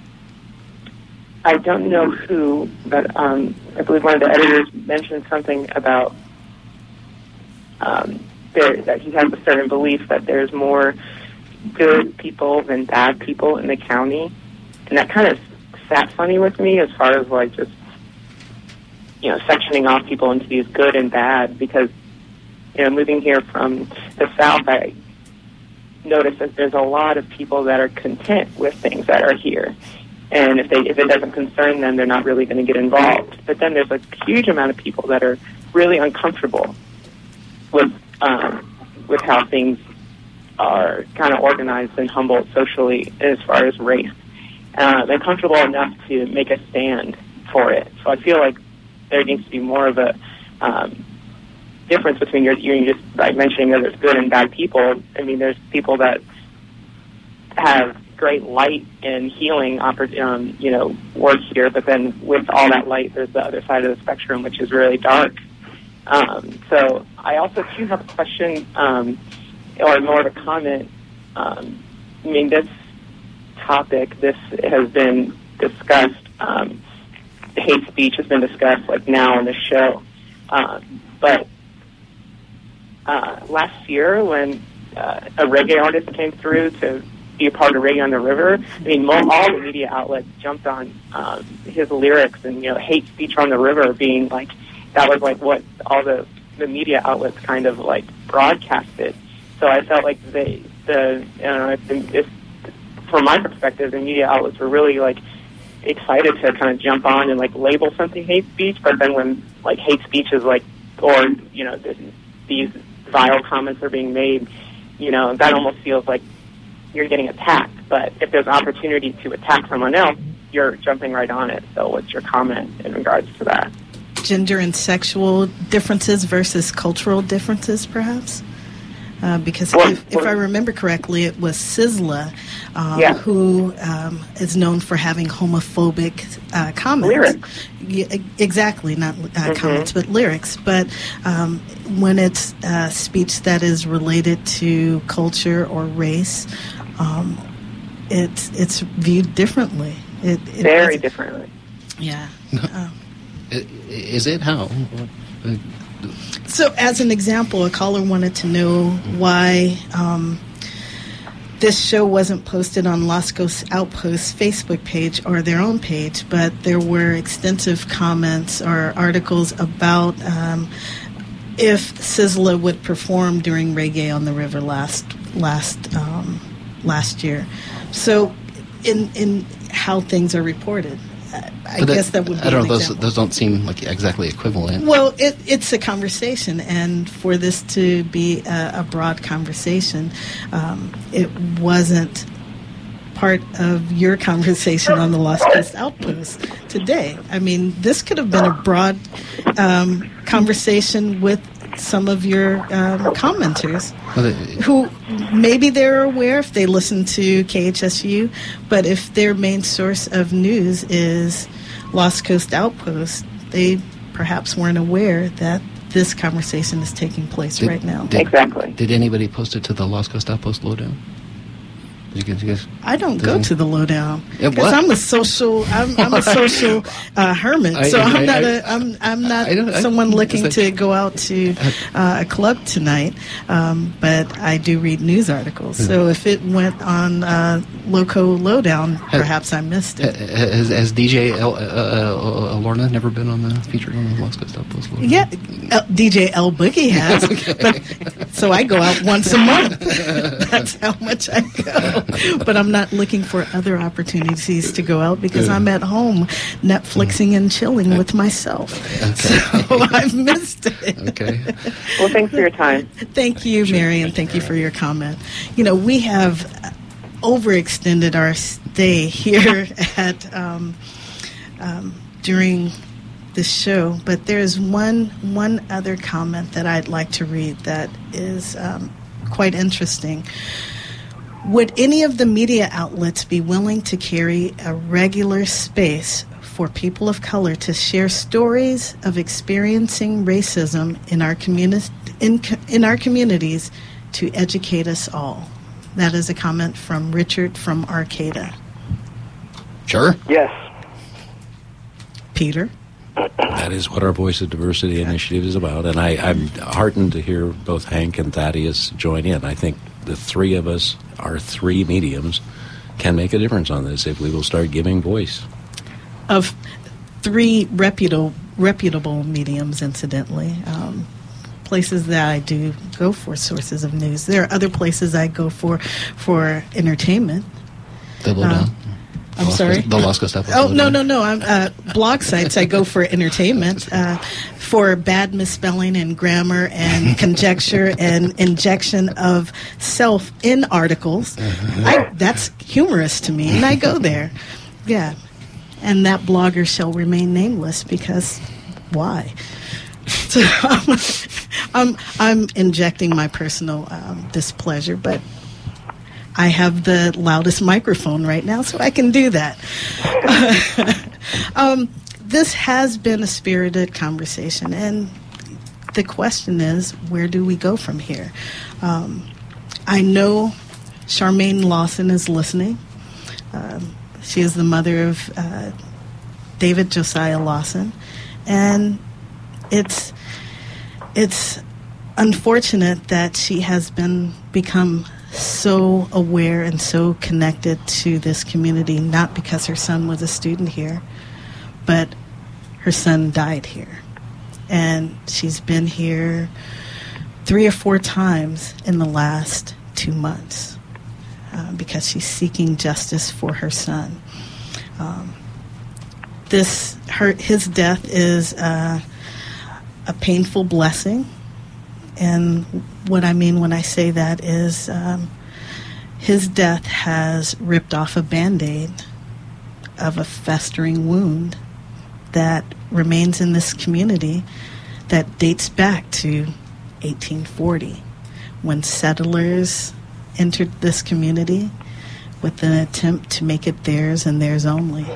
I don't know who, but I believe one of the editors mentioned something about that he has a certain belief that there's more good people than bad people in the county. And that kind of sat funny with me as far as just sectioning off people into these good and bad, because moving here from the South, I noticed that there's a lot of people that are content with things that are here, and if it doesn't concern them, they're not really going to get involved. But then there's a huge amount of people that are really uncomfortable with how things are kind of organized in Humboldt socially as far as race, and comfortable enough to make a stand for it. So I feel like there needs to be more of a difference between you're just mentioning that there's good and bad people. I mean, there's people that have great light and healing work here, but then with all that light, there's the other side of the spectrum, which is really dark. So I also too have a question, or more of a comment. This topic, this has been discussed. Hate speech has been discussed now on the show, but last year when a reggae artist came through to be a part of Reggae on the River. I mean, all the media outlets jumped on his lyrics, and hate speech on the river being like, that was like what all the media outlets kind of like broadcasted. So I felt like from my perspective, the media outlets were really like excited to kind of jump on and like label something hate speech. But then when like hate speech is like, or these vile comments are being made, that almost feels like you're getting attacked. But if there's an opportunity to attack someone else, you're jumping right on it. So what's your comment in regards to that? Gender and sexual differences versus cultural differences, perhaps? Because if I remember correctly, it was Sizzla who is known for having homophobic comments. Lyrics. Yeah, exactly, not comments, but lyrics. But when it's speech that is related to culture or race, it's viewed differently. Very differently. Yeah. Is it? How? So, as an example, a caller wanted to know why this show wasn't posted on Los Ghosts Outpost's Facebook page or their own page, but there were extensive comments or articles about if Sizzla would perform during Reggae on the River last year. So, in how things are reported. I guess that would be I don't know, an example. those don't seem like exactly equivalent. Well, it's a conversation, and for this to be a broad conversation, it wasn't part of your conversation on the Los Ghosts Outpost today. I mean, this could have been a broad conversation with some of your commenters who maybe they're aware if they listen to KHSU, but if their main source of news is Los Ghosts Outpost, they perhaps weren't aware that this conversation is taking place right now. Exactly. Did anybody post it to the Los Ghosts Outpost lowdown? You guys, I don't go to the lowdown Yeah, because what? I'm a social hermit. So I'm not someone looking to go out to a club tonight. But I do read news articles. So if it went on Loco Lowdown, perhaps I missed it. Has DJ Lorna never been on the featured on the Los Ghosts Outpost lowdown? Yeah, DJ L Boogie has. But, so I go out once a month. That's how much I go. But I'm not looking for other opportunities to go out because I'm at home Netflixing and chilling with myself. So I've missed it. Okay. Well, thanks for your time. Thank you, Mary, and thank you for your comment. We have overextended our stay here at during this show, but there's one other comment that I'd like to read that is quite interesting. Would any of the media outlets be willing to carry a regular space for people of color to share stories of experiencing racism in our communities to educate us all? That is a comment from Richard from Arcata. Sure. Yes. Peter? That is what our Voice of Diversity initiative is about, and I'm heartened to hear both Hank and Thaddeus join in. I think the three of us, our three mediums, can make a difference on this if we will start giving voice. Of three reputable mediums, incidentally, places that I do go for sources of news. There are other places I go for entertainment. The lowdown. I'm sorry? The Los Ghosts Outpost. Oh, no. I'm blog sites. I go for entertainment, for bad misspelling and grammar and conjecture and injection of self in articles. That's humorous to me, and I go there. Yeah. And that blogger shall remain nameless because why? So I'm injecting my personal displeasure, but I have the loudest microphone right now, so I can do that. This has been a spirited conversation, and the question is, where do we go from here? I know Charmaine Lawson is listening. She is the mother of David Josiah Lawson, and it's unfortunate that she has become so aware and so connected to this community, not because her son was a student here, but her son died here. And she's been here 3 or 4 times in the last 2 months because she's seeking justice for her son. His death is a painful blessing. And what I mean when I say that is his death has ripped off a Band-Aid of a festering wound that remains in this community that dates back to 1840, when settlers entered this community with an attempt to make it theirs and theirs only.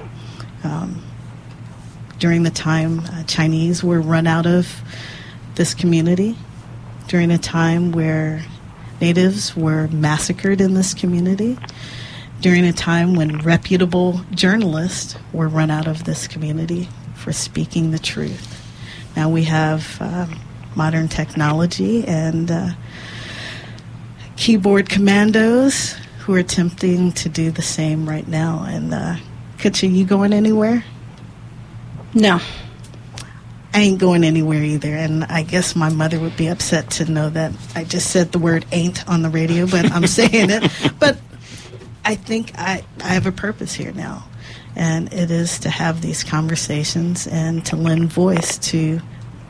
During the time Chinese were run out of this community, during a time where natives were massacred in this community, during a time when reputable journalists were run out of this community for speaking the truth. Now we have modern technology and keyboard commandos who are attempting to do the same right now. And Kutcha, you going anywhere? No. I ain't going anywhere either, and I guess my mother would be upset to know that I just said the word ain't on the radio, but I'm saying it. But I think I have a purpose here now, and it is to have these conversations and to lend voice to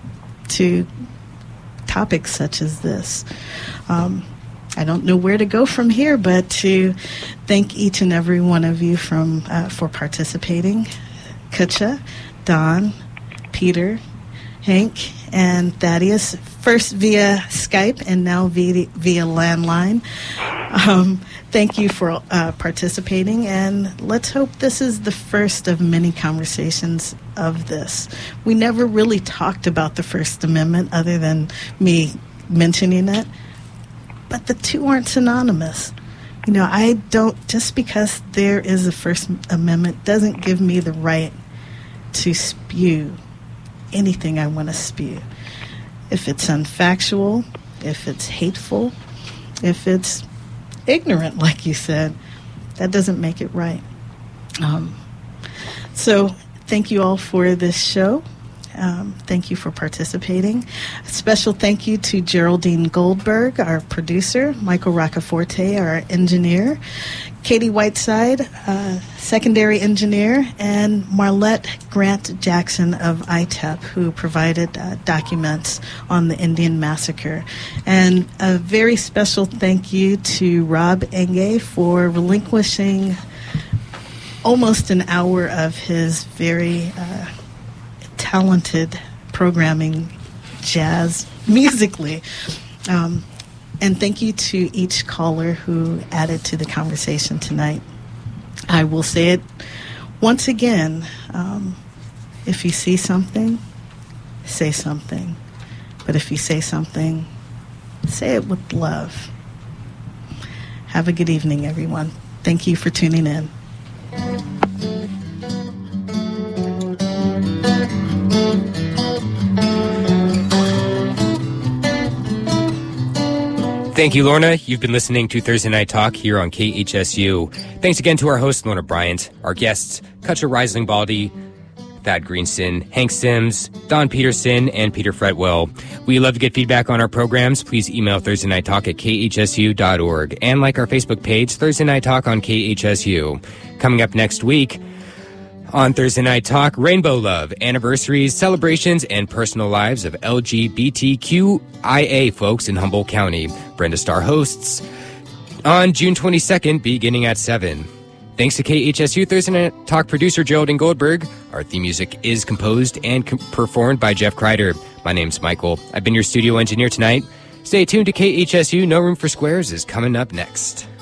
topics such as this. I don't know where to go from here, but to thank each and every one of you for participating. Kutcha, Don, Peter, Hank, and Thaddeus, first via Skype and now via landline. Thank you for participating, and let's hope this is the first of many conversations of this. We never really talked about the First Amendment other than me mentioning it, but the two aren't synonymous. You know, I don't, just because there is a First Amendment doesn't give me the right to spew anything I want to spew. If it's unfactual, if it's hateful, if it's ignorant, like you said, that doesn't make it right. So thank you all for this show. Thank you for participating. A special thank you to Geraldine Goldberg, our producer, Michael Roccaforte, our engineer, Katie Whiteside, secondary engineer, and Marlette Grant Jackson of ITEP, who provided documents on the Indian Massacre. And a very special thank you to Rob Enge for relinquishing almost an hour of his very talented programming, jazz, musically. And thank you to each caller who added to the conversation tonight. I will say it once again, if you see something, say something. But if you say something, say it with love. Have a good evening, everyone. Thank you for tuning in. Thank you, Lorna. You've been listening to Thursday Night Talk here on KHSU. Thanks again to our host, Lorna Bryant, our guests, Kutcha Risling-Baldy, Thad Greenston, Hank Sims, Don Peterson, and Peter Fretwell. We love to get feedback on our programs. Please email thursdaynighttalk@khsu.org and like our Facebook page, Thursday Night Talk on KHSU. Coming up next week on Thursday Night Talk, Rainbow Love, anniversaries, celebrations, and personal lives of LGBTQIA folks in Humboldt County. Brenda Starr hosts on June 22nd, beginning at 7. Thanks to KHSU Thursday Night Talk producer Geraldine Goldberg. Our theme music is composed and performed by Jeff Kreider. My name's Michael. I've been your studio engineer tonight. Stay tuned to KHSU. No Room for Squares is coming up next.